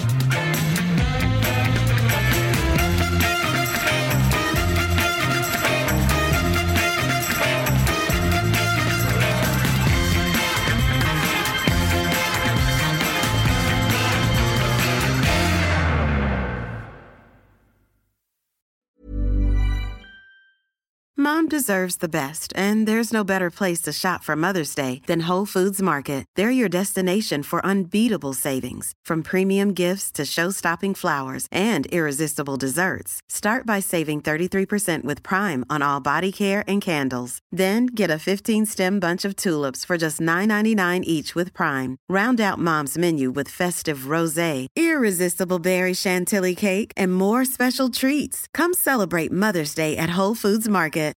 Speaker 10: Mom deserves the best, and there's no better place to shop for Mother's Day than Whole Foods Market. They're your destination for unbeatable savings, from premium gifts to show-stopping flowers and irresistible desserts. Start by saving thirty-three percent with Prime on all body care and candles. Then get a fifteen-stem bunch of tulips for just nine ninety-nine each with Prime. Round out Mom's menu with festive rosé, irresistible berry chantilly cake, and more special treats. Come celebrate Mother's Day at Whole Foods Market.